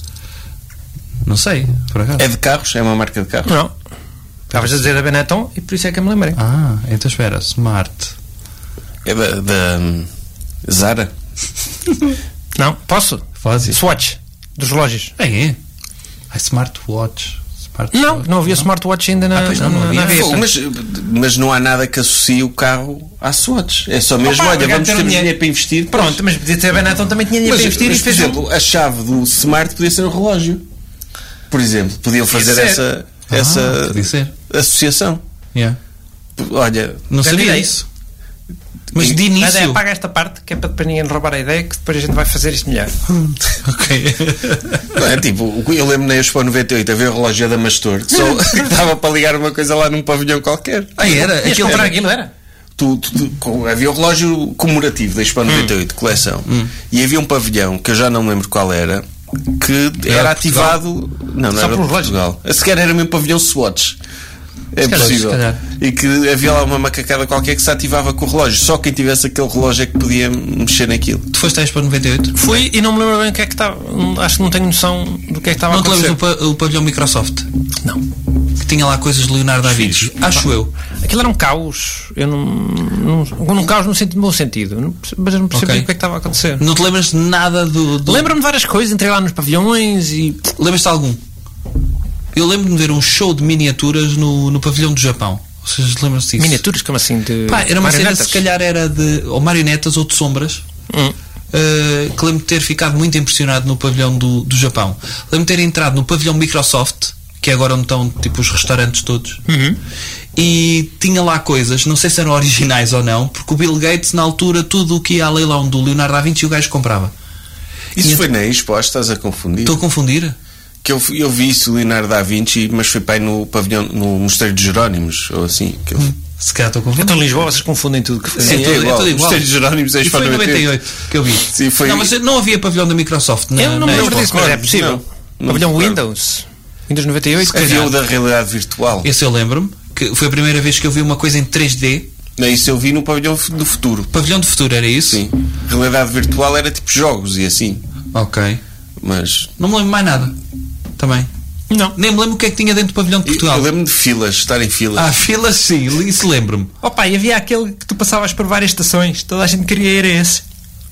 Não sei, por acaso. É de carros? É uma marca de carros? Não. Estavas a dizer da Benetton e por isso é que eu me lembrei. Ah, então espera, Smart. É da, da hum, Zara? Não, posso? Faz isso. Swatch, dos relógios. É, é. Ah, Smartwatch. parte. Não, não havia smartwatch ainda na, Ah, pois não, não na, havia. na aviação. Pô, mas, mas não há nada que associe o carro à Swatch. É só mesmo, Opa, olha, vamos ter dinheiro. dinheiro para investir. Pronto, mas podia ter a Benetton também tinha dinheiro Mas, para investir mas, e por fez exemplo, a chave do Smart podia ser o relógio. Por exemplo, podiam fazer ser. essa, Ah, essa podia ser. associação. Yeah. Olha, Não sabia ideia. isso. Mas E- de Mas início. é, apaga esta parte que é para depois ninguém roubar a ideia que depois a gente vai fazer isto melhor. Ok. não é tipo, eu lembro na Expo noventa e oito a ver o relógio da Mastor que só estava para ligar uma coisa lá num pavilhão qualquer. Ah, era? Ias Aquilo comprar era. aquilo, era? Tu, tu- tu- com- havia o relógio comemorativo da Expo noventa e oito, coleção, e havia um pavilhão que eu já não me lembro qual era, que Era era Portugal? ativado. Não, não Só era pelo de relógio? Portugal. A sequer era mesmo pavilhão Swatch. É calhar, possível. se calhar. E que havia lá uma macacada qualquer que se ativava com o relógio. Só quem tivesse aquele relógio é que podia mexer naquilo. Tu foste à Expo noventa e oito? Fui e não me lembro bem o que é que estava. Acho que não tenho noção do que é que estava a Não te acontecer. lembras do pa- o pavilhão Microsoft? Não. Que tinha lá coisas de Leonardo da Vinci? Acho eu. Aquilo era um caos. Eu não. não um caos no sentido, no bom sentido. Não perce- Mas eu não percebi Ok. o que é que estava a acontecer. Não te lembras de nada do. do... Lembro-me de várias coisas, entrei lá nos pavilhões e. Lembras-te de algum? Eu lembro-me de ver um show de miniaturas no, no pavilhão do Japão. Vocês lembram-se disso? Miniaturas, como assim? De Pá, era uma cena, marionetas? se calhar era de ou marionetas ou de sombras. Hum. Uh, que lembro de ter ficado muito impressionado no pavilhão do, do Japão. Lembro de ter entrado no pavilhão Microsoft, que é agora onde estão tipo os restaurantes todos, Uhum. e tinha lá coisas, não sei se eram originais ou não, porque o Bill Gates, na altura, tudo o que ia a leilão do Leonardo da Vinci, o gajo comprava. Isso E foi na Expo, estás a confundir? Estou a confundir? Que eu, eu vi isso, Leonardo da Vinci, mas foi para aí no pavilhão, no Mosteiro de Jerónimos, ou assim. Que eu... Se calhar estou a confundir. Então, em Lisboa, vocês confundem tudo que foi. Sim, Sim, é, tudo, é igual. é tudo igual. Mosteiro de Jerónimos é E Expo foi em noventa e noventa e oito oito que eu vi. Sim, foi- Não, mas não havia pavilhão da Microsoft. Na, Eu não na me lembro Expo. disso, mas é recordo, possível. não. Não Pavilhão me recordo. Windows. Windows noventa e oito. Havia o da realidade virtual. Esse eu lembro-me, que foi a primeira vez que eu vi uma coisa em três D. Não, isso eu vi no pavilhão do futuro. Pavilhão do futuro, era isso? Sim. Realidade virtual era tipo jogos e assim. Ok. Mas. Não me lembro mais nada. Também. Não. Nem me lembro o que é que tinha dentro do pavilhão de Portugal. Eu lembro-me de filas, estar em filas. Ah, filas, sim, isso lembro-me. Opa, e havia aquele que tu passavas por várias estações. Toda a gente queria ir a esse.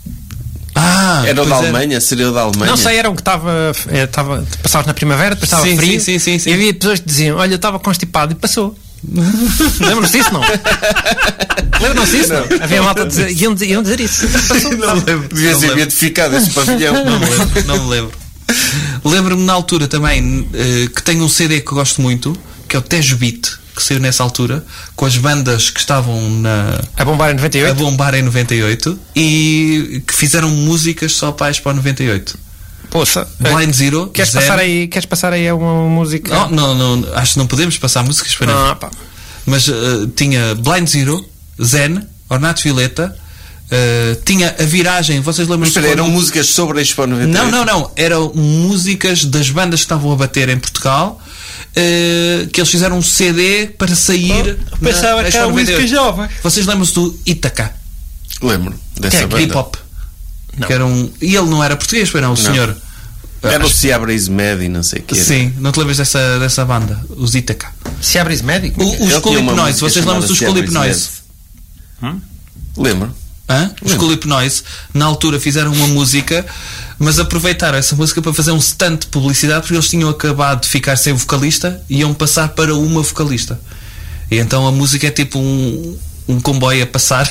Ah, era o pois da é. Alemanha? Seria o da Alemanha? Não sei, era um que estava. eh, estava passavas na primavera, depois estava Sim, frio. sim, sim, sim, sim. E havia pessoas que diziam: Olha, eu estava constipado e passou. Lembram-se disso, não? Lembram-se disso, não? Havia malta a dizer, iam, dizer- iam dizer isso. Passou. Não me lembro. Devia não ser lembro. identificado esse pavilhão. Não me lembro, não me lembro. Lembro-me na altura também eh, que tenho um C D que eu gosto muito, que é o Tejo Beat, que saiu nessa altura, com as bandas que estavam na, A bombar em noventa e a oito. bombar em noventa e oito e que fizeram músicas só para a Expo noventa e oito. Poxa, Blind Zero. queres Zero. passar, aí, queres passar aí a uma música? Não, não, não, acho que não podemos passar músicas para Ah, pá. Mas eh, tinha Blind Zero, Zen, Ornato Violeta, eh, tinha a viragem. Vocês Mas lembram-se espera, quando- eram músicas sobre a Expo noventa e oito? Não, não, não. Eram músicas das bandas que estavam a bater em Portugal, eh, que eles fizeram um C D para sair. Oh, pensava na que Expo era noventa e oito. música jovem. Vocês lembram-se do Ítaca, Lembro dessa que é banda. hip hop? Não. Que era um... E ele não era português, foi não, o senhor. Era o Acho- Seabra Ismed e não sei o que era. Sim, não te lembras dessa, dessa banda, os Ítaca? Se abres médico? O- Os Ele tinha School uma Hypnoise, música vocês chamada lembram-se dos Seabra School Hypnoise? Ismed. Lembro. Hã? Os School Hypnoise, na altura fizeram uma música, mas aproveitaram essa música para fazer um stand de publicidade, porque eles tinham acabado de ficar sem vocalista e iam passar para uma vocalista. E então a música é tipo um, um comboio a passar.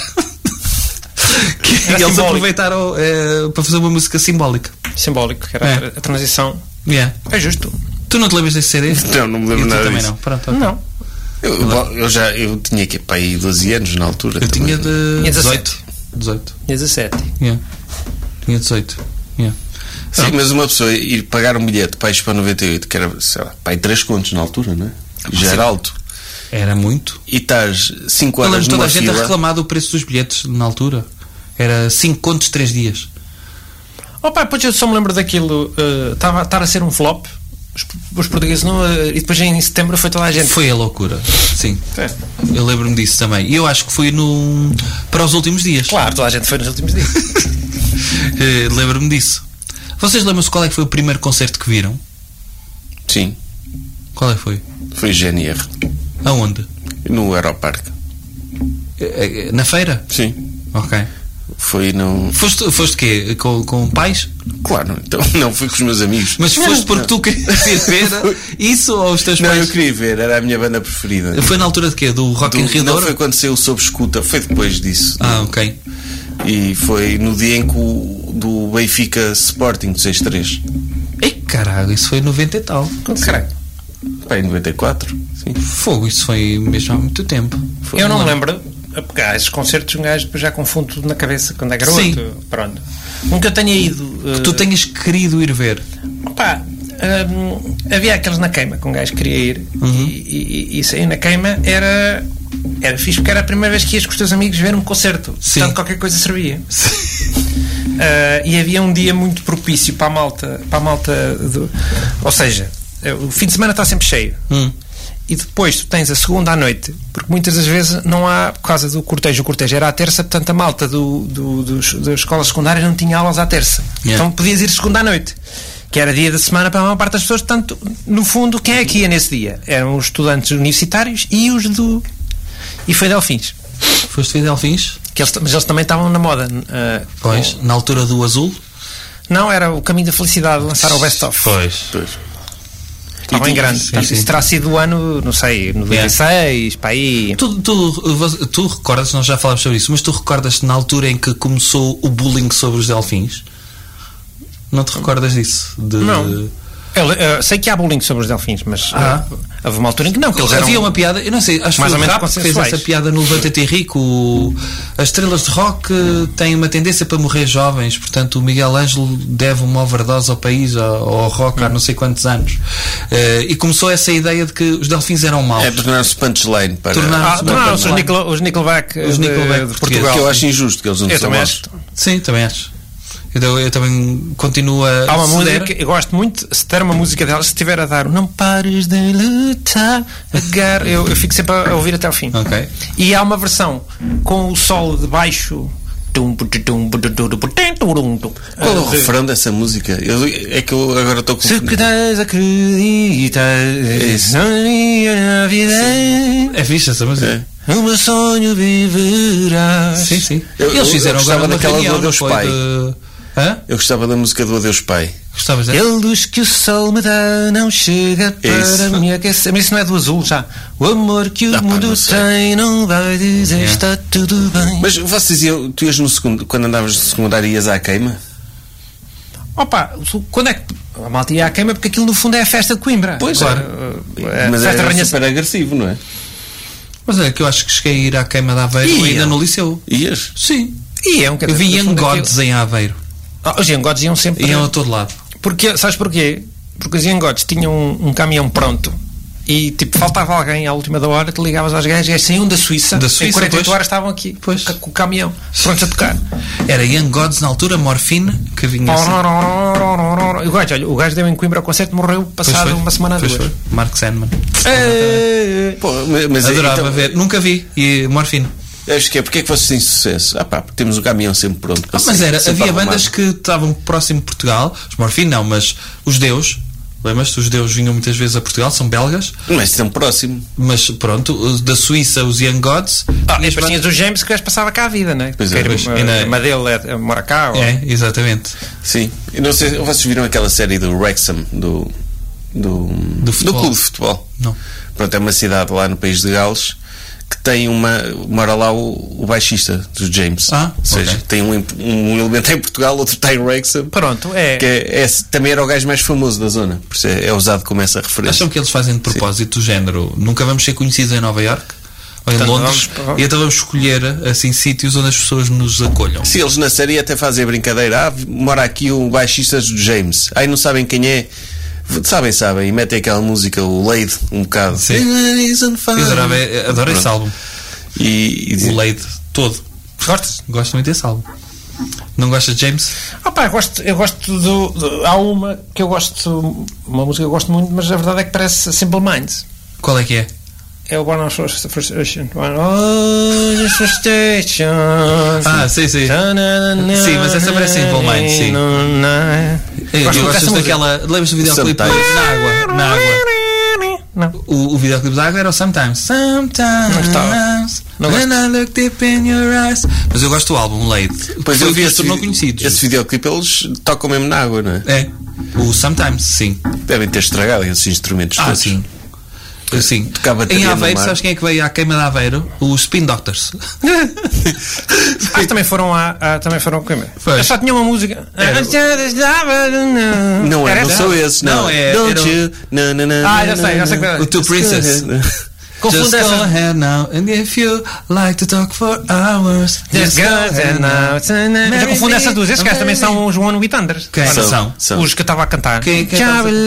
que Era eles simbólico. aproveitaram eh, para fazer uma música simbólica. Simbólico, que era É. a transição. Yeah. É justo. Tu não te lembras desse C D? Não, não me lembro E tu nada também disso. não. Pronto, ok. Não. Eu, eu já eu tinha que para aí doze anos na altura. Eu tinha também. de Tinha dezoito. dezoito. dezessete. Yeah. Tinha dezoito. Yeah. Sim, mas uma pessoa ir pagar um bilhete para a Expo noventa e oito, que era, sei lá, para aí três contos na altura, não é? Já era alto. Era muito. E estás cinco Eu horas lembro toda numa a gente fila. a reclamar do preço dos bilhetes na altura. Era cinco contos, três dias. Oh pá, depois eu só me lembro daquilo. Estava uh, a ser um flop. Os, os portugueses não. Uh, e depois em setembro foi toda a gente. Foi a loucura. Sim. É. Eu lembro-me disso também. E eu acho que foi no... para os últimos dias. Claro, toda a gente foi nos últimos dias. Eh, lembro-me disso. Vocês lembram-se qual é que foi o primeiro concerto que viram? Sim, Qual é que foi? foi G N R. Aonde? No Aeroparque. Eh, eh, Na feira? Sim. Ok. Foi no... Foste, foste quê? Com, com pais? Claro, então não fui com os meus amigos. Mas foste porque tu querias ir ver isso ou os teus Não, pais? eu queria ver, era a minha banda preferida. Foi na altura de quê? Do Rock Do, in Rio de não Ouro? foi quando saiu Sob Escuta, foi depois disso. Ah, ok. E foi no dia em que o do Benfica Sporting de seis três. Ei, caralho, isso foi em noventa e tal. Caralho. Pá, em noventa e quatro. Sim. Fogo, isso foi mesmo há muito tempo. Foi Eu não um me ano. lembro, porque há esses concertos um gajo depois já confundo tudo na cabeça quando é garoto. Sim. Pronto. Nunca tenha ido. Que tu tenhas querido ir ver. Pá, hum, havia aqueles na queima que um gajo queria ir Uhum. e, e, e sair na queima era, era fixe porque era a primeira vez que ias com os teus amigos ver um concerto. Sim. Portanto, qualquer coisa servia. Uh, e havia um dia muito propício para a malta, para a malta do, ou seja, o fim de semana está sempre cheio. Hum. E depois tu tens a segunda à noite, porque muitas das vezes não há, por causa do cortejo, o cortejo era à terça, portanto a malta do, do, dos, das escolas secundárias não tinha aulas à terça. Yeah. Então podias ir segunda à noite, que era dia da semana para a maior parte das pessoas. Portanto, no fundo, quem é que ia nesse dia? Eram os estudantes universitários e os do. E foi Delfins. Foste ver Delfins? Que eles, mas eles também estavam na moda. uh, Pois, com- na altura do azul? Não, era o Caminho da Felicidade, lançaram o Best Of. Pois. Pois. Estava em grande. sim, Portanto, sim. isso terá sido o ano, não sei, noventa e seis, para aí. Tu, tu, tu recordas, nós já falámos sobre isso, mas tu recordas-te na altura em que começou o bullying sobre os delfins? Não te recordas disso? De... Não. Eu, eu sei que há bullying sobre os delfins, mas Ah. uh, houve uma altura em que não, que eles eram Havia uma piada, eu não sei, acho que mais foi ou o menos Rap que fez consensuais. essa piada no Levanta-te Rico. O- As estrelas de rock eh, têm uma tendência para morrer jovens, portanto o Miguel Ângelo deve uma overdose ao país, ao, ao rock, há não sei quantos anos. Eh, e começou essa ideia de que os delfins eram maus. É tornar-se punchline para. Tornar- Ah, não, os, Nickel, os Nickelback, Os de- Nickelback de, portugueses. Portugal. que eu acho injusto que eles não Eu são também maus. acho. Sim, também acho. Eu, eu também continuo a. Há uma ceder. música, eu gosto muito, se der uma música delas, se estiver a dar o Não Pares de Lutar, agar, eu, eu fico sempre a, a ouvir até ao fim. Ok. E há uma versão com o solo de baixo. Qual é o refrão dessa música? Eu, é que eu agora estou com. Se queres acreditar, na vida, É fixe essa música. É. o meu sonho viverás. Sim, sim. Eu- Eles eu- fizeram eu gostava agora uma daquela do reunião, não Adeus foi? Pai. De... Hã? Eu gostava da música do Adeus Pai. Gostavas dela? Ele luz que o sol me dá não chega para Isso. me aquecer. Mas isso não é do azul já. O amor que o Ah, pá, mundo não sei. tem não vai dizer É. está tudo bem. Mas vocês iam, tu ias no segundo, quando andavas no secundário, ias à queima? Opa, tu- quando é que a malta ia à queima? Porque aquilo no fundo é a festa de Coimbra. Pois, Agora, é. a Mas festa era Rainha- super agressivo, não é? Mas é que eu acho que cheguei a ir à queima de Aveiro Iam. ainda no liceu. Ias? Sim. Iam, quer Eu dizer, vi no Young fundo aquilo- Gods em Aveiro. Ah, os Young Gods iam sempre. Iam a todo lado. Porque, sabes porquê? Porque os Young Gods tinham um, um caminhão pronto e tipo faltava alguém à última da hora, te ligavas aos gajos e eles saíam da Suíça, Da Suíça, em quarenta e oito pois. horas estavam aqui Pois. com, com o caminhão prontos a tocar. Era Young Gods na altura, Morfina, que vinha assim. E o gajo, olha, o gajo deu em Coimbra ao concerto, morreu Pois passado foi. uma semana a Pois duas. foi. Mark Sandman. Pô, mas, mas Adorava então, ver. Nunca vi. E Morfina. Acho que é porque é que vocês têm sucesso? Ah pá, porque temos o caminhão sempre pronto. para Ah, mas sair, era, sempre havia arrumado. bandas que estavam próximo de Portugal. Os Morfina não, mas os Deus. Lembras-te? Os Deus vinham muitas vezes a Portugal, são belgas. Mas estão próximo. Mas pronto, os da Suíça, os Young Gods. Ah, e e as depois tinhas bandas- o James que o gajo passava cá a vida, né? Pois é, Porque pois, a, e na- a irmã dele é, é, mora cá. ou- É, exatamente. Sim. Eu não sei, vocês viram aquela série do Wrexham, do, do, do, futebol. clube de futebol? Não. Pronto, é uma cidade lá no país de Gales que tem uma. Mora lá o, o baixista dos James. Ah, Ou seja, ok. tem um, um elemento em Portugal, outro está em Wrexham. Pronto, é. Que é, é- também era o gajo mais famoso da zona. Por isso é, é usado como essa referência. Acham que eles fazem de propósito do género? Nunca vamos ser conhecidos em Nova York ou em Portanto, Londres vamos- e então vamos escolher assim sítios onde as pessoas nos acolham. Se eles na série até fazem a brincadeira, ah, mora aqui o baixista do James, aí não sabem quem é, sabem, sabem, e metem aquela música, o Lade, um bocado. Sim. Eu adorava, adoro esse Pronto. álbum. E, e O Lade, todo. Gostas? Gosto muito desse álbum. Não gostas de James? Ah, pá, eu gosto, eu gosto do, do- há uma que eu gosto, uma música que eu gosto muito, mas a verdade é que parece Simple Minds. Qual é que é? É o One of Frustration. One of Frustration. Ah, sim, sim. Sim, mas essa parece Simple Minds, sim. Eu, Gosto eu muito gosto dessa daquela. Lembras do videoclipe? Sometimes. Na água. Na água. Não. O, o videoclipe da água era o Sometimes. Sometimes. Não When I look deep in your eyes. Mas eu gosto do álbum Late. Pois foi eu o vi que os esse, tornou vi- conhecidos. esse videoclipe, eles tocam mesmo na água, não é? É. O Sometimes, sim. Devem ter estragado esses instrumentos Ah, todos. sim. Sim. Tocar bateria Em no Aveiro, mar. sabes quem é que veio à queima de Aveiro? Os Spin Doctors. Ah, também foram a, a- também foram a Coimbra. Foi. Eu só tinha uma música. Era Não é, Era não essa? sou esses, não. Não, é- Don't era o- you? Na, na, na, Ah, já na, sei, já sei na, qual é. O Two Princess. Confundo Just go essa. ahead now, and if you like to talk for hours, Just just go girls ahead and now. now. Eu já confundo essas duas. Esses gajos também são os One With Thunders. Quem Ou não? são? São. Os que eu estava a cantar. Quem- quem tá a fazer?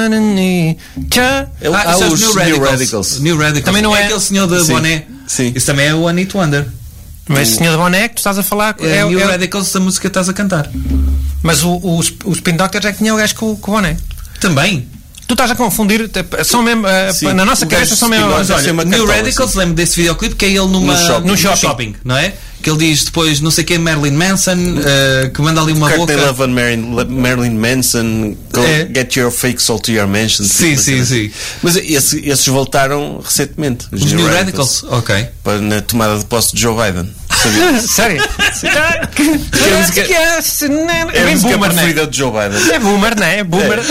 Eu- Ah, há isso é os os New New Radicals. Radicals. New Radicals. Também não é- aquele senhor de Sim. boné. Sim. Isso também é o One Hit Wonder. Mas esse senhor de boné que tu estás a falar. É, É, New é- Radicals da música que estás a cantar. Mas o, o, o Spin Doctors é que tinha o gajo com, com o boné. Também. Tu estás a confundir. São mesmo. eh, Sim. na nossa O gajo cabeça de são mesmo. Spin Mas Doctors olha, uma New cartola, Radicals, sim. lembro desse videoclipe que é ele numa, No shopping. no No shopping. não é? Que ele diz depois, não sei quem, Marilyn Manson, eh, que manda ali uma Courtney boca. Love and Marilyn, Marilyn Manson, go É. get your fake soul to your mansion. Sim, tipo, sim, assim. sim. Mas esse- esses voltaram recentemente. Os, Os New Radicals, ok. Para, na tomada de posse de Joe Biden. Sabia? Sério? Que é a música- É É a bem música boomer, né? preferida de Joe Biden. É boomer, não é? É boomer.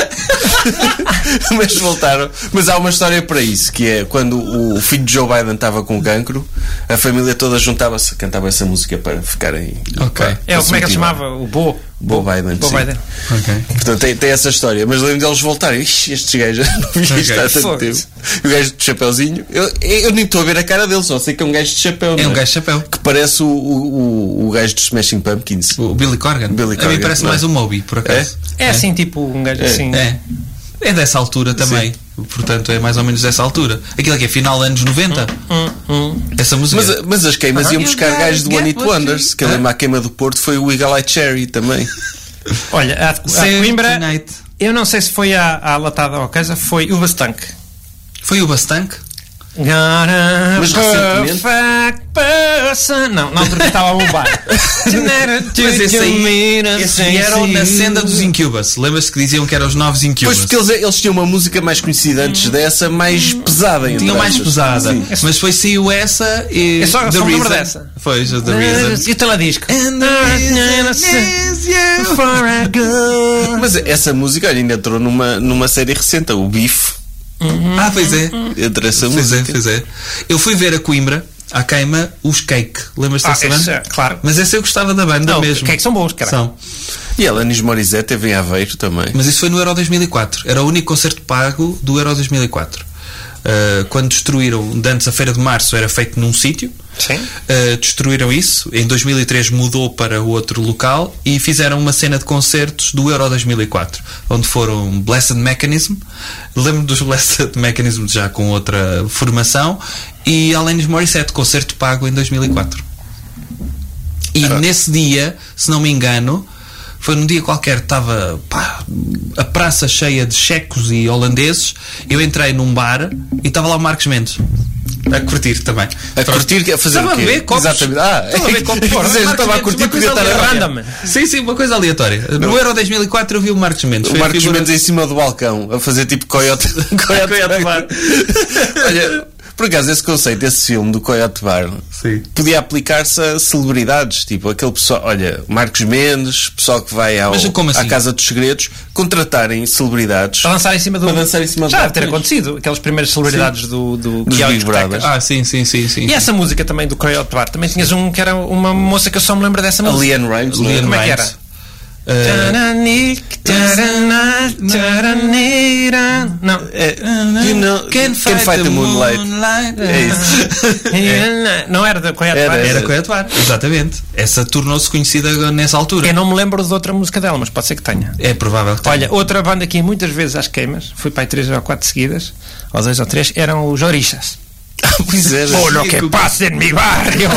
Mas voltaram. Mas há uma história para isso, que é quando o filho de Joe Biden estava com cancro, a família toda juntava-se, cantava essa música para ficarem. Ok. para- É, para como é que ele se motivar. chamava? O Bo. Bo Biden. Bo sim. Biden. Ok. Portanto, tem, tem essa história. Mas lembro deles voltarem. Ixi, estes gajos já não vi isto Ok. há tanto Foda-se. tempo. O gajo de chapeuzinho. Eu, eu nem estou a ver a cara dele, só sei que é um gajo de chapéu. É não um gajo de chapéu. Que parece o, o, o, o gajo dos Smashing Pumpkins. O Billy Corgan. Billy A mim Corgan, parece não é? mais o Moby, por acaso. É assim, tipo, um gajo assim. É. É dessa altura também. Portanto, é mais ou menos dessa altura. Aquilo que é final anos noventa. Essa música. Mas, mas as queimas Ah, iam you buscar gotta gajos do get One Hit what Wonders. you- Que eu Hã? lembro à queima do Porto foi o Eagle Eye Cherry também. Olha, a, de- a de Save Coimbra, tonight. eu não sei se foi à, à latada ou coisa, foi o Bastank. Foi o Bastank? Mas recentemente- Perfect person. Não, não, porque estava a bombar. Mas esse aí esse vieram na senda dos Incubus. Lembras-te que diziam que eram os novos Incubus? Pois porque eles, eles tinham uma música mais conhecida antes dessa, mais pesada. entre Tinham mais aspas. pesada. Sim. Mas foi saiu essa e. Eu só- The só me lembro Reason. dessa. Foi, The Reason. E o teledisco. And the reason is you. Mas essa música, olha, ainda entrou numa, numa série recente, o Bife. Ah, pois é. Entre essa Pois é, música. pois é. Eu fui ver a Coimbra, à queima, os Cake. Lembras-te Ah, dessa esse banda? é, claro. Mas esse eu gostava da banda Não, mesmo. que é que são bons, cara. São. E a Alanis Morissette teve em Aveiro também. Mas isso foi no Euro dois mil e quatro. Era o único concerto pago do Euro dois mil e quatro. Uh, quando destruíram, antes a Feira de Março era feito num sítio. Sim. Uh, destruíram isso. Em dois mil e três mudou para outro local e fizeram uma cena de concertos do Euro dois mil e quatro, onde foram Blessed Mechanism. Lembro dos Blessed Mechanism já com outra formação, e Alanis Morissette, concerto pago em dois mil e quatro. E Ah. nesse dia, se não me engano, foi num dia qualquer, estava pá, a praça cheia de checos e holandeses. Eu entrei num bar e estava lá o Marcos Mendes a curtir também. A curtir, a fazer Estava o quê? a beber copos. Exatamente. Ah, Estava a beber copos. Quer dizer, Marcos estava a Mendes, curtir, uma podia coisa estar a aleatória. random. Sim, sim, uma coisa aleatória. No Euro dois mil e quatro eu vi o Marcos Mendes. O Foi a Marcos figura- Mendes em cima do balcão a fazer tipo Coyote, Coyote, Coyote Bar. Olha, por acaso esse conceito, esse filme do Coyote Bar, Sim. podia aplicar-se a celebridades, tipo aquele pessoal, olha, Marcos Mendes, pessoal que vai ao, Mas como assim? à Casa dos Segredos, contratarem celebridades Para dançar em cima do. Para dançar em cima do Já deve ter balcão. acontecido. Aquelas primeiras celebridades do, do Dos que iam a Big discotecas. Brothers. Ah, sim, sim, sim, sim. E essa música também do Coyote Bar, também tinhas um que era uma moça que eu só me lembro dessa a música. Leanne Rimes, não é? Leanne Como é que Rimes. era? Uh, Taranic, tarana, taranira. Não. É, you know, Can't Fight, the Moonlight. É isso. Não era da Coyote Era, Bar. Era Coyote Bar, exatamente. Essa tornou-se conhecida nessa altura. Eu não me lembro de outra música dela, mas pode ser que tenha. É provável que tenha. Olha, outra banda que ia muitas vezes às queimas, fui para aí três ou quatro seguidas, ou dois ou três, eram os Orixas. Pois é, Oh, lo que passa em mi barrio.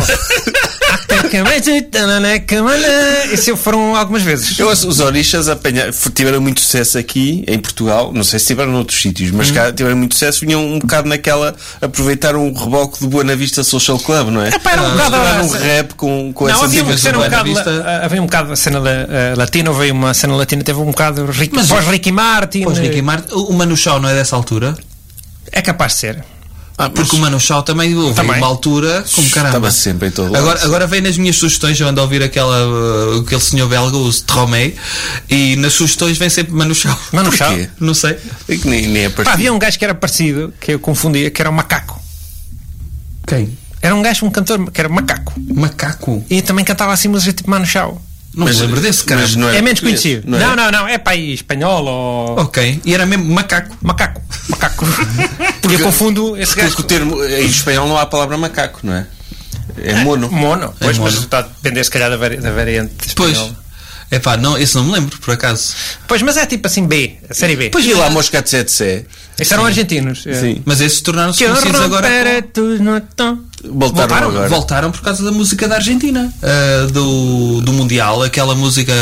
Isso foram algumas vezes. Eu, os Orixas apanha, tiveram muito sucesso aqui em Portugal, não sei se tiveram noutros sítios, mas cá tiveram muito sucesso, vinham um bocado naquela, aproveitaram o reboque do Boa Vista Social Club, não é? Epá, era um Ah, bocado misturaram um essa- rap com, com Não, essa havia uma música cena um do bocado, Buena Vista. la- havia um bocado a cena la- eh, latina, veio uma cena latina, teve um bocado Rick, Mas- pós Ricky Martin. Pois, eh, Ricky Martin. O Manu Chao não é dessa altura? É capaz de ser. Ah, Porque o Manu Chao também houve Também. uma altura como caramba. Estava sempre em todo lado. Agora, agora vem nas minhas sugestões, eu ando a ouvir aquela, uh, aquele senhor belga, o Stromey, e nas sugestões vem sempre Manu Chao. Manu Porquê? Chao. Não sei. É que nem, nem é Pá, partido. havia um gajo que era parecido, que eu confundia, que era um macaco. Quem? Era um gajo, um cantor, que era macaco. Macaco. E também cantava assim música tipo Manu Chao. Não Mas- me lembro desse cara. mas não É era menos português, conhecido. não Não, é? não, não. É para aí espanhol ou. Ok. E era mesmo macaco. Macaco. Macaco. Porque eu confundo esse gajo. Porque o termo, em espanhol não há a palavra macaco, não é? É mono. Mono. Pois, mono. mas está a depender, se calhar, da, vari- da variante Pois. espanhola. Epá, não, esse não me lembro, por acaso. Pois, mas é tipo assim B, a série B. Pois e lá Mosca de sete C. Esses eram argentinos. é. Sim. Mas esses tornaram-se Que conhecidos agora. romper com- tus notas. Voltaram, Voltaram, agora. voltaram por causa da música da Argentina, ah, do, do Mundial, aquela música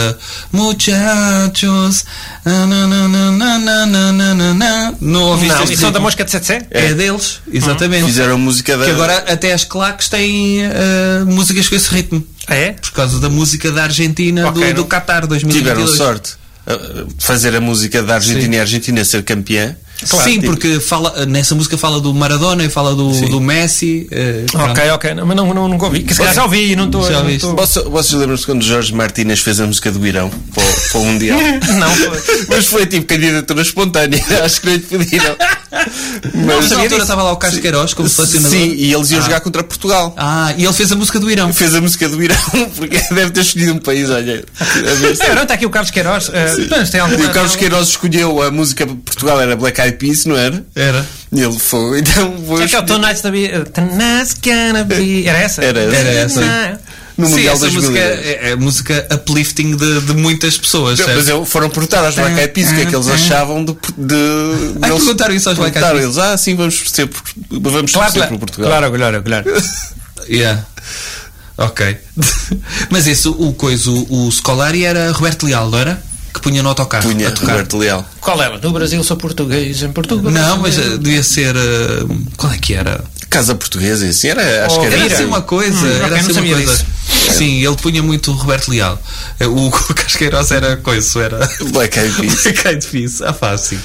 Muchachos. ah, na, na, na, na, na, na, na, na. Não ouviste Não, este isso são da ritmo? Mosca de sete C? É deles, exatamente. Fizeram a música da. Que agora até as claques têm ah, músicas com esse ritmo. Ah, é? Por causa da música da Argentina Ok, do, do não- Qatar dois mil e vinte e Tiveram dois. sorte. uh, Fazer a música da Argentina Sim. e a Argentina ser campeã. Claro. Sim, Tipo- porque fala, nessa música fala do Maradona e fala do, do Messi. eh, pronto. Ok, ok. Não, mas não, não, nunca ouvi. Que se calhar já ouvi e não estou. Já não ouviste. estou- Vocês, vocês lembram-se quando Jorge Martínez fez a música do Irão para, o- para o Mundial? Não, foi. Mas foi tipo candidatura espontânea. Acho que não lhe pediram. Não, Mas mas na altura estava lá o Carlos Queiroz como selecionador. sim, e eles iam jogar contra Portugal. Ah, e ele fez a música do Irão. Fez a música do Irão, porque deve ter escolhido um país, olha. A ver se- É, não, está aqui o Carlos Queiroz. Uh, mas tem E alguma, o Carlos Queiroz escolheu a música de Portugal, era Black Eyed Peas, não era? Era. E ele foi, então vou É que é o Tonight's Gonna Be. Tonight's Gonna Be. Era essa? Era essa. Era essa. no Sim, Mundial essa dois mil e música dez. é, é música uplifting de, de muitas pessoas. Não, certo? mas eu, foram perguntar aos Black Eyed Peas o que é que eles achavam de. de Ah, deles- perguntaram isso aos Black Eyed perguntaram Peas? eles, ah, sim, vamos torcer por, vamos Claro, torcer claro, por Portugal. claro, claro, claro. Yeah. Ok. Mas esse, o coisa, o, o Scolari era Roberto Leal, não era? Que punha no autocarro Punha a tocar. Roberto Leal. Qual era? No Brasil sou português, em Portugal. Não, mas eh, devia ser. eh, qual é que era? Casa Portuguesa, e assim, era, acho Oh, que era. Era Vira. assim uma coisa. Hum, era ok, assim não uma sabia coisa. disso. Sim, ele punha muito o Roberto Leal. Eh, O Casqueiros era coisa, era. Black Eyed Peas. Fiquei difícil. Ah, fácil.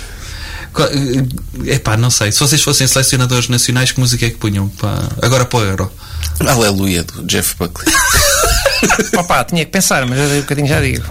É pá, não sei. Se vocês fossem selecionadores nacionais, que música é que punham? Pá, agora para o Euro. Aleluia, do Jeff Buckley. Opa, tinha que pensar, mas eu dei um bocadinho já digo.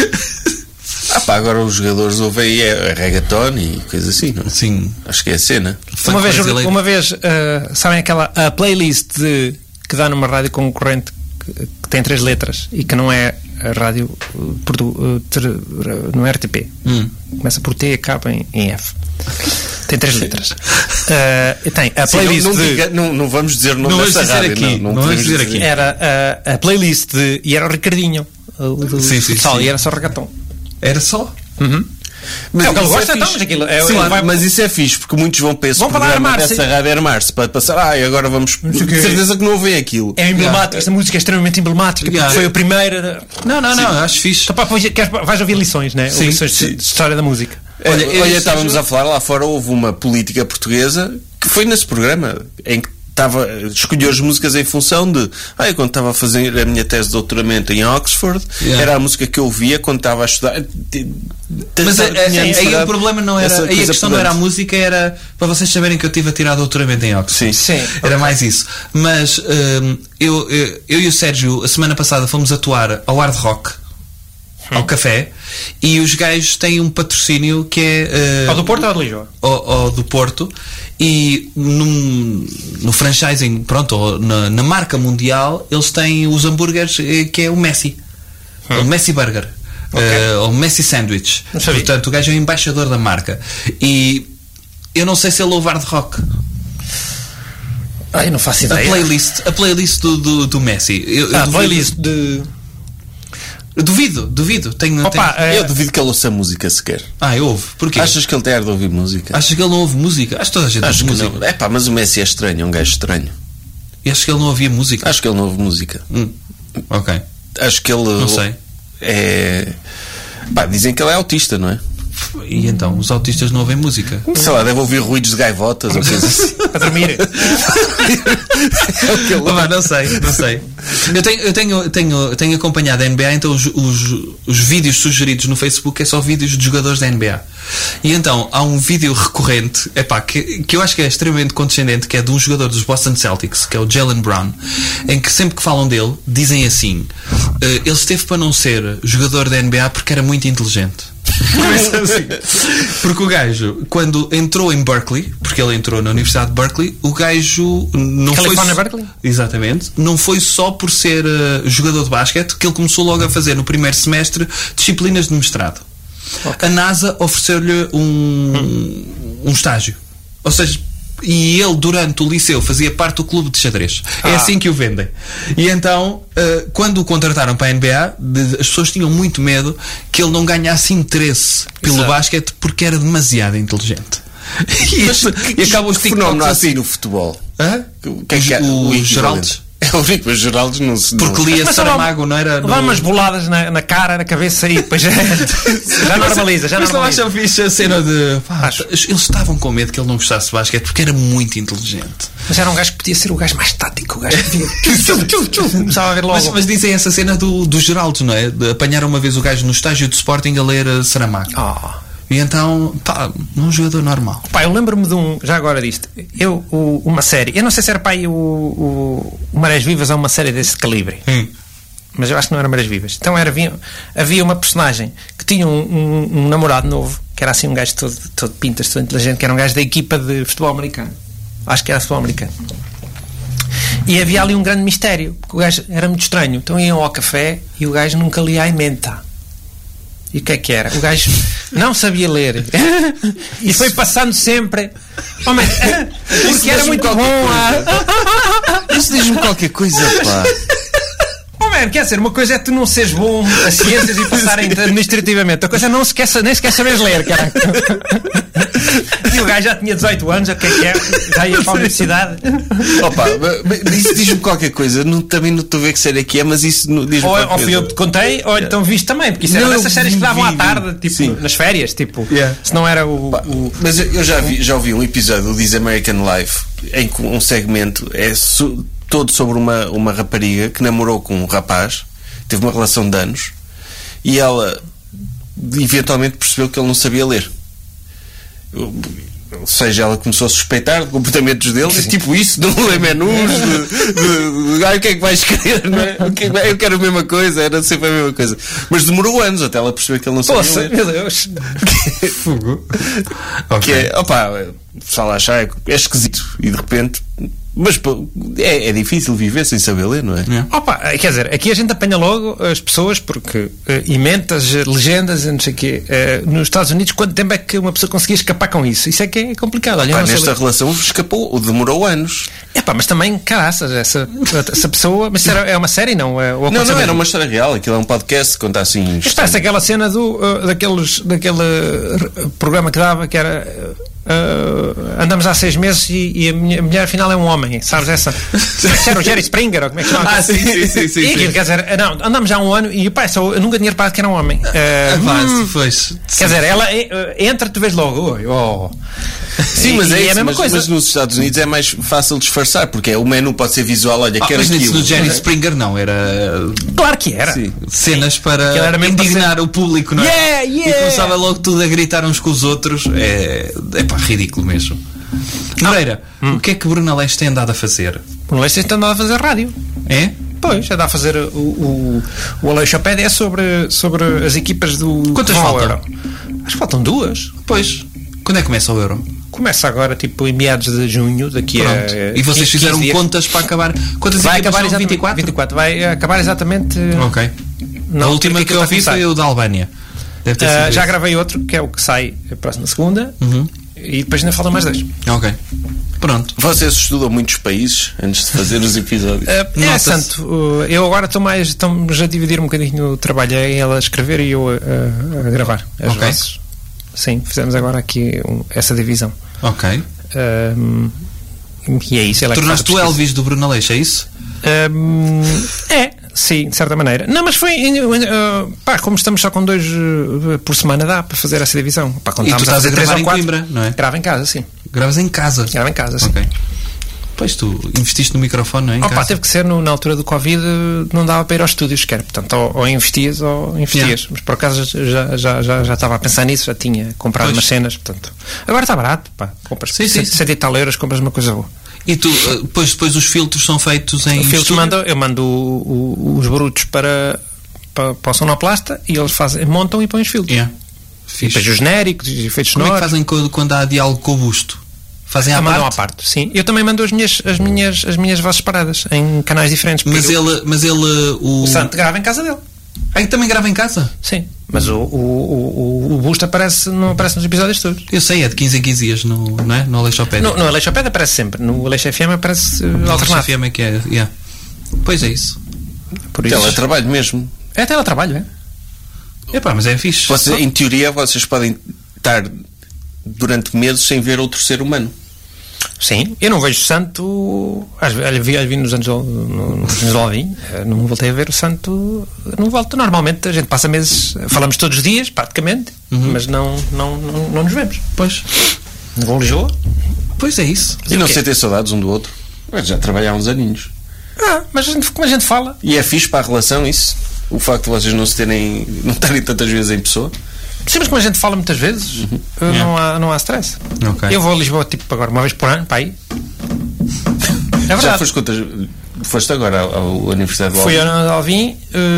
Ah pá, agora os jogadores ouvem aí é, é reggaeton e coisa assim, não é? Sim. Acho que é a cena. Funk Uma vez, brasileiro. uma vez uh, sabem aquela a playlist de, que dá numa rádio concorrente que, que tem três letras e que não é a rádio uh, portu, uh, ter, uh, no R T P. Hum. Começa por T e acaba em, em F. Tem três letras. Uh, tem a Sim, playlist não, não, de. diga- não, não vamos dizer o nome Não vamos dessa dizer rádio. aqui, Não, não não vamos podemos dizer dizer aqui. Era a, a playlist de. E era o Ricardinho. O do Sim, sim, futsal, sim. E era só reggaeton. Era só? Mas É o que ele isso gosta, fixe. então, mas aquilo é- Sim, ele vai- mas isso é fixe, porque muitos vão para esse Vão para lá programa armar-se. dessa rádio armar-se para passar, ah, e agora vamos. sei o quê. De certeza que não ouvem aquilo. É emblemático. Esta música é extremamente emblemática. Porque Yeah. foi a primeira. Não, não, não, acho fixe. Então, pá, pois, queres- vais ouvir lições, né? Sim, lições de, sim. de história da música. Olha, Olha, eu olha e o estávamos Sérgio- a falar lá fora, houve uma política portuguesa que foi nesse programa em que estava, escolheu as músicas em função de ah, eu quando estava a fazer a minha tese de doutoramento em Oxford, Yeah. era a música que eu ouvia quando estava a estudar. Mas a- a- Tinha aí aí necessidade o problema não era. dessa Aí a coisa questão não era a pedante. música, era para vocês saberem que eu estive a tirar doutoramento em Oxford. Sim. Sim. Era mais isso. Mas hum, eu, eu, eu e o Sérgio, a semana passada, fomos atuar ao Hard Rock, ao café, e os gajos têm um patrocínio que é. uh, Ou do Porto ou de Lisboa? ou, ou do Porto, e num, no franchising, pronto, ou na, na marca mundial, eles têm os hambúrgueres eh, que é o Messi, o Messi Burger, eh, ou Messi Sandwich. Não sabia. Portanto, o gajo é o embaixador da marca. E eu não sei se ele ouve hard rock. Ai, não faço A ideia. playlist, a playlist do, do, do Messi. Eu, eu Ah, duvido- playlist de. Duvido, duvido. Tenho, Opa, tenho- é- Eu duvido que ele ouça música sequer. Ah, eu ouvo. Porquê? Achas que ele tem ar de ouvir música? Achas que ele não ouve música? Acho que toda a gente Acho ouve que música. não. É pá, mas o Messi é estranho, é um gajo estranho. E acho que ele não ouvia música. Acho que ele não ouve música. Hum. Ok. Acho que ele. Não sei. É. Pá, dizem que ele é autista, não é? E então, os autistas não ouvem música? Sei lá, deve ouvir ruídos de gaivotas ou coisa assim. A dormir. Opa, não sei, não sei. Eu tenho, eu tenho, tenho, tenho acompanhado a N B A, então os, os, os vídeos sugeridos no Facebook é só vídeos de jogadores da N B A. E então há um vídeo recorrente, epá, que, que eu acho que é extremamente condescendente, que é de um jogador dos Boston Celtics, que é o Jaylen Brown, em que sempre que falam dele, dizem assim: uh, ele esteve para não ser jogador da N B A porque era muito inteligente. Assim. Porque o gajo, quando entrou em Berkeley, porque ele entrou na Universidade de Berkeley, o gajo não Califórnia, foi Berkeley? Exatamente, não foi só por ser uh, jogador de basquete que ele começou logo a fazer no primeiro semestre disciplinas de mestrado. Okay. A NASA ofereceu-lhe um, hum. um estágio, ou seja, e ele durante o liceu fazia parte do clube de xadrez. Ah. É assim que o vendem. E então, uh, quando o contrataram para a N B A, de, as pessoas tinham muito medo que ele não ganhasse interesse pelo Exato. basquete porque era demasiado inteligente. E, Mas, e acabam os fenómenos assim no futebol. Hã? O que é que é? O, O Geraldes? É o único, mas Geraldes não se. Porque lia Saramago, não era. Dá umas boladas na, na cara, na cabeça e depois já, já normaliza. Já mas normaliza. não acham fixe a cena de. Pá, eles estavam com medo que ele não gostasse de basquete porque era muito inteligente. Mas era um gajo que podia ser o gajo mais tático. O gajo que começava a ver logo. Mas, mas dizem essa cena do, do Geraldes, não é? De apanhar uma vez o gajo no estágio de Sporting a ler Saramago. Oh. E então, pá, um jogador normal. Pá, eu lembro-me de um, já agora disto, eu, o, uma série, eu não sei se era pá, o, o, o Marés Vivas ou uma série desse calibre, hum. mas eu acho que não era Marés Vivas. Então era, havia, havia uma personagem que tinha um, um, um namorado novo, que era assim um gajo todo, todo pintas, todo inteligente, que era um gajo da equipa de futebol americano. Acho que era futebol americano. E havia ali um grande mistério, porque o gajo era muito estranho. Então iam ao café e o gajo nunca lia a ementa. E o que é que era? O gajo não sabia ler. E foi passando sempre. Oh, mas, porque era muito bom. Isso diz-me qualquer coisa, pá. Oh, man, quer dizer, uma coisa é tu não seres bom a ciências e passar administrativamente. Outra coisa é não sequer, nem sequer saberes ler, caraca. E o gajo já tinha dezoito anos, o que é que é? Já ia para a universidade. Opa, isso diz-me qualquer coisa. Não, também não estou a ver que série é que é, mas isso diz-me ou, qualquer ou fui eu que te contei, ou então viste também, porque isso era não, dessas séries que davam à tarde, tipo, sim. nas férias, tipo, yeah. se não era o, o... Mas eu já, vi, já ouvi um episódio do This American Life em que um segmento é so, todo sobre uma, uma rapariga que namorou com um rapaz, teve uma relação de anos, e ela eventualmente percebeu que ele não sabia ler. Ou seja, ela começou a suspeitar de comportamentos dele, e, tipo isso, não lê menus, de, de, de, ah, o que é que vais querer, não é? Eu quero a mesma coisa, era sempre a mesma coisa. Mas demorou anos até ela perceber que ele não sabia Poxa, ler. meu Deus. Fogo. Que é, opa, o pessoal acha, é, é esquisito, e de repente. Mas pô, é, é difícil viver sem saber ler, não é? é. Opa, quer dizer, aqui a gente apanha logo as pessoas porque uh, ementas, legendas, não sei o quê. Uh, nos Estados Unidos, quanto tempo é que uma pessoa conseguia escapar com isso? Isso é que é complicado. Olha, Pá, não nesta sei... relação escapou, demorou anos. É pá, mas também, caraças, essa, essa pessoa. Mas era, é uma série, não? É, não, não, era uma história real. Aquilo é um podcast que conta assim. Parece aquela cena do, uh, daqueles, daquele uh, programa que dava que era. Uh, andamos há seis meses e, e a, minha, a mulher afinal é um homem, sabes essa? Era o Jerry Springer, ou como é que chama? Ah, sim, sim, sim, sim, e, sim. Quer dizer, não, andamos já há um ano e pá, só, eu nunca tinha reparado que era um homem. Uh, ah, hum, pois. Quer dizer, ela uh, entra, tu vês logo, oh. Sim, mas e, é, e isso, é a mesma mas, coisa. mas nos Estados Unidos é mais fácil disfarçar, porque o menu pode ser visual, olha, Ah, quero mas aquilo. no Jerry Springer não, era Claro que era. Sim. cenas para era mesmo indignar o público, não é? Yeah, yeah. E começava logo tudo a gritar uns com os outros. É, é pá, ridículo mesmo. Moreira, hum. o que é que Bruno Aleixo tem andado a fazer? O Aleixo tem andado a fazer rádio. É? Pois, anda a fazer o, o, o Aleixopédia é sobre, sobre as equipas do. Quantas do faltam? Euro. Acho que faltam duas. Pois. Quando é que começa o Euro? Começa agora, tipo, em meados de junho, daqui Pronto. a. E vocês fizeram dias. contas para acabar. Quantas Vai equipas acabar são? exatamente vinte e quatro? vinte e quatro. Vai acabar exatamente. Ok. Na a última que eu ouvi foi o da Albânia. Deve ter sido uh, já esse. gravei outro, que é o que sai a próxima segunda. Uhum. E depois ainda faltam mais dois. Ok. Pronto. Vocês estudam muitos países antes de fazer os episódios? Uh, é, Santo. Uh, eu agora estou mais. Estamos a dividir um bocadinho o trabalho. É ela a escrever e eu a, a, a gravar as Ok. vozes. Sim, fizemos agora aqui um, essa divisão. Ok. Um, e é isso. Ela é que Tornaste faz o a pesquisa. Elvis do Bruno Aleixo, é isso? Um, é, sim, de certa maneira. Não, mas foi. Uh, pá, como estamos só com dois uh, por semana, dá para fazer essa divisão. Pá, e tu estás a, a gravar em Coimbra, não é? Gravo em casa, sim. Gravas em casa? Gravo em casa, sim. Ok. Pois tu investiste no microfone, não é? Em oh, pá, casa? teve que ser no, na altura do Covid, não dava para ir aos estúdios sequer. Portanto, ou, ou investias ou investias. Yeah. Mas por acaso já, já, já, já estava a pensar nisso, já tinha comprado pois. umas cenas. Portanto, agora está barato, pá. Compras sim, sim, cento e tal euros, compras uma coisa boa. E tu, depois, depois os filtros são feitos em. Filtros mando, eu mando o, o, os brutos para, para, para o sonoplasta e eles fazem, montam e põem os filtros. Yeah. E depois os genéricos, os efeitos sonoros. Como é que fazem quando, quando há diálogo com o busto? Fazem à parte? à parte, sim. Eu também mando as minhas, as minhas, as minhas vozes paradas em canais diferentes. Mas ele, eu, mas ele o... o Santo grava em casa dele. Ah, também grava em casa? Sim. Mas o, o, o, o busto aparece, não aparece nos episódios todos. Eu sei, é de quinze em quinze dias, no, não é? No Aleixopédia. No, no Aleixopédia aparece sempre. No Aleixo F M aparece uh, alternado. No Aleixo F M é que é, yeah. Pois é isso. Por isso. Teletrabalho mesmo. É teletrabalho, é? Epá, mas é fixe. Você, em teoria, vocês podem estar durante meses sem ver outro ser humano. Sim, eu não vejo o Santo. Às vezes vi, vi nos anos do Alvim, não voltei a ver o Santo. Não volto. Normalmente a gente passa meses, falamos todos os dias, praticamente, uhum. mas não, não, não, não nos vemos. Pois. Vou a Lisboa. Pois é isso. E não sei ter saudades um do outro. Mas já trabalhei há uns aninhos. Ah, mas a gente, como a gente fala. E é fixe para a relação isso? O facto de vocês não se terem, não estarem tantas vezes em pessoa? Sim, mas como a gente fala muitas vezes, uhum. não, yeah. há, não há stress. Okay. Eu vou a Lisboa tipo agora uma vez por ano, para aí. É verdade. Já foste quantas? Foste agora à Universidade do Alvim? Fui ao Alvim,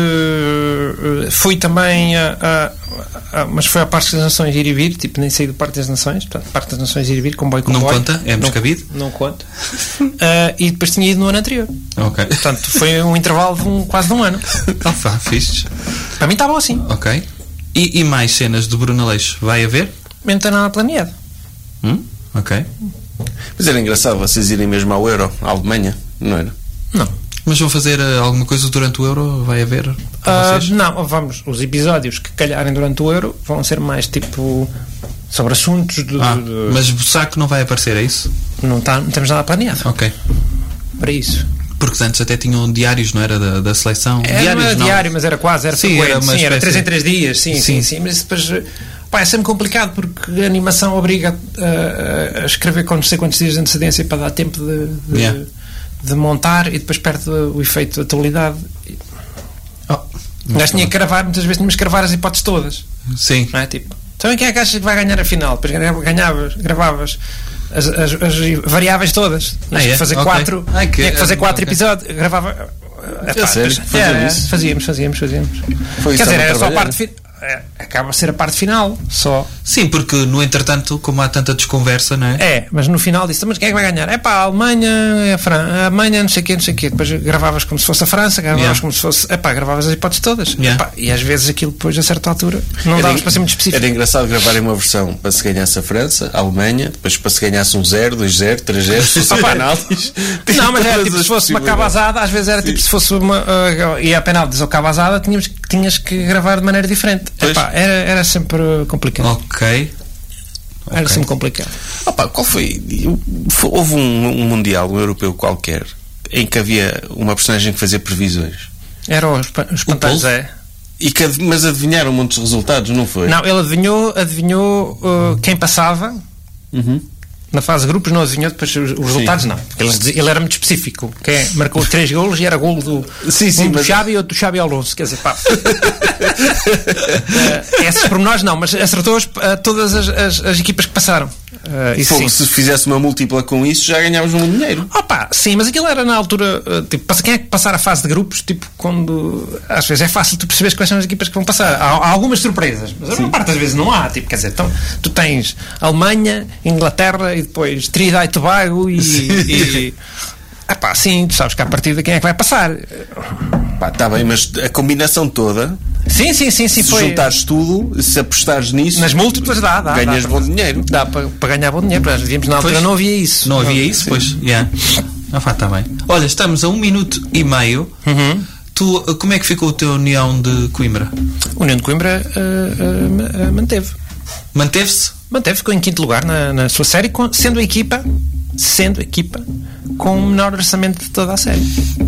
uh, fui também a, a, a, mas foi ao Parque das Nações ir e vir, tipo nem saí do Parque das Nações, portanto, Parque das Nações ir e vir, comboio, comboio. Não conta? É descabido? Não, não conta. Uh, e depois tinha ido no ano anterior. Ok. Portanto, foi um intervalo de um, quase de um ano. Opa, fixe. Para mim está bom assim. Ok. E, e mais cenas do Bruno Aleixo? Vai haver? Não está nada planeado. Hum? Ok. Mas era engraçado vocês irem mesmo ao Euro, à Alemanha, não era? Não. Mas vão fazer uh, alguma coisa durante o Euro? Vai haver? Uh, não, vamos. Os episódios que calharem durante o Euro vão ser mais tipo sobre assuntos de, ah, de... Mas o saco não vai aparecer, é isso? Não, tá, não temos nada planeado. Ok. Para isso. Porque antes até tinham diários, não era? Da, da seleção? Era, diários, não era não. diário, mas era quase, era sim, frequente. era, sim, espécie... era três em três dias, sim, sim, sim. sim. Mas depois, pá, é sempre complicado porque a animação obriga a, a escrever com não sei quantos dias de antecedência para dar tempo de, de, yeah. de montar e depois perde o efeito da atualidade. Oh, nós tinha que gravar, muitas vezes tínhamos que gravar as hipóteses todas. Sim. Não é? Tipo, então quem é que achas que vai ganhar a final? Depois ganhavas, gravavas as, as, as variáveis todas. Ah, é? fazer okay. quatro, Ai, que, tinha que fazer quatro okay. episódios, gravava. É sério? É, é, fazíamos, fazíamos, fazíamos. Foi Quer dizer, era só a parte fi... é, acaba a ser a parte final só. Sim, porque no entretanto, como há tanta desconversa, não é? É, mas no final disse, mas quem é que vai ganhar? É pá, a Alemanha, a, Fran... a Alemanha, não sei o quê, não sei o quê. Depois gravavas como se fosse a França, gravavas yeah. como se fosse. É pá, gravavas as hipóteses todas. Yeah. Epá, e às vezes aquilo depois, a certa altura, não davas para ser muito específico. Era engraçado gravarem uma versão para se ganhasse a França, a Alemanha, depois para se ganhasse um zero, dois zero, três zero, se fosse penaltis. Não, mas era tipo se fosse uma cabazada, às vezes era tipo se fosse uma. Uh, e a penaltis ou cabazada, tinhas, tinhas que gravar de maneira diferente. Epá, era, era sempre complicado. Ok. Era okay. sempre complicado. Opa, qual foi? Houve um, um mundial, um europeu qualquer, em que havia uma personagem que fazia previsões. Era os, os Pantalhos Zé. E que, mas adivinharam muitos resultados, não foi? Não, ele adivinhou, adivinhou uh, quem passava. Uhum. Na fase de grupos não adivinhou depois os, os resultados, não. Ele, ele era muito específico. Quem marcou três golos e era golo do, sim, sim, um do mas... Xabi e outro do Xabi Alonso. Quer dizer, pá. uh, esses pormenores não, mas acertou as, uh, todas as, as, as equipas que passaram. Uh, isso Pô, se fizesse uma múltipla com isso, já ganhávamos um dinheiro. Opa, sim, mas aquilo era na altura. Uh, tipo, quem é que passar a fase de grupos? Tipo, quando. Às vezes é fácil tu perceberes quais são as equipas que vão passar. Há, há algumas surpresas, mas a maior parte das vezes não há. Tipo, quer dizer, então, tu tens Alemanha, Inglaterra e depois Trinidad e Tobago e. e epá, sim, tu sabes que à partida quem é que vai passar. Pá, tá bem, mas a combinação toda. Sim, sim, sim, sim. Se foi... juntares tudo, se apostares nisso, nas múltiplas dá, dá. Ganhas dá, bom dinheiro. Dá para, para ganhar bom dinheiro. Nós devíamos, na altura pois, não havia isso. Não havia isso, sim. Pois. Yeah. Ah, pá, tá bem. Olha, estamos a um minuto e meio. Uhum. Tu, como é que ficou o teu União de Coimbra? A União de Coimbra uh, uh, manteve. Manteve-se? Manteve, ficou em quinto lugar na, na sua série, sendo a equipa, sendo a equipa com o menor orçamento de toda a série.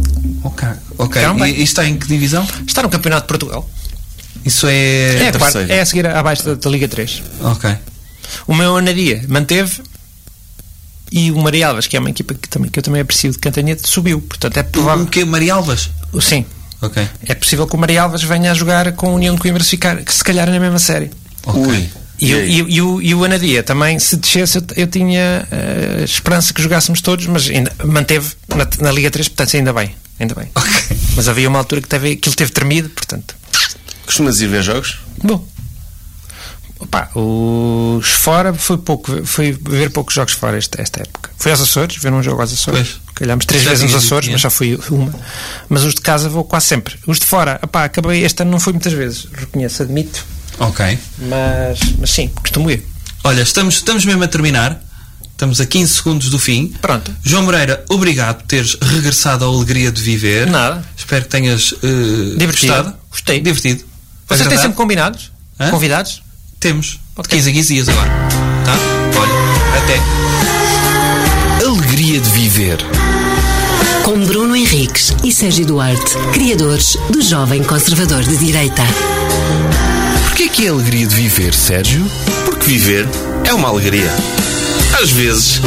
Ok, ok. Ficaram bem. E, e está em que divisão? Está no Campeonato de Portugal. Isso é. É, a quarta, terceira. é a seguir abaixo da, da Liga três. Ok. O meu Anadia manteve e o Marialvas, que é uma equipa que, também, que eu também aprecio de Cantanhete, subiu. Portanto, é provável. O que? Marialvas? Sim. Ok. É possível que o Marialvas venha a jogar com a União de Coimbra, se ficar, que se calhar na mesma série. Ok. Ui. E, E o- aí? e, o- e, o, e o Anadia também, se descesse, eu, eu tinha eh, esperança que jogássemos todos, mas ainda manteve na, na Liga três, portanto, ainda bem. Ainda bem. Ok. Mas havia uma altura que teve, aquilo teve tremido, portanto. Costumas ir ver jogos? Bom. Opa, os fora foi pouco, foi ver poucos jogos fora esta, esta época. Fui aos Açores, ver um jogo aos Açores. Pois. Calhámos três Já vezes nos tinha dito, Açores, é. mas só fui uma. Mas os de casa vou quase sempre. Os de fora, opá, acabei, este ano não fui muitas vezes, reconheço, admito, Ok. mas, mas sim, costumo ir. Olha, estamos, estamos mesmo a terminar. Estamos a quinze segundos do fim. Pronto. João Moreira, obrigado por teres regressado à alegria de viver. Nada. Espero que tenhas eh, Divertido. gostado. Gostei. Divertido. Vocês têm Agradável? sempre combinados? Hã? Convidados? Temos. Ok. quinze a quinze dias agora. Tá? Olha, até. Alegria de viver. Com Bruno Henriques e Sérgio Duarte, criadores do Jovem Conservador de Direita. Porquê que é alegria de viver, Sérgio? Porque viver é uma alegria. Às vezes.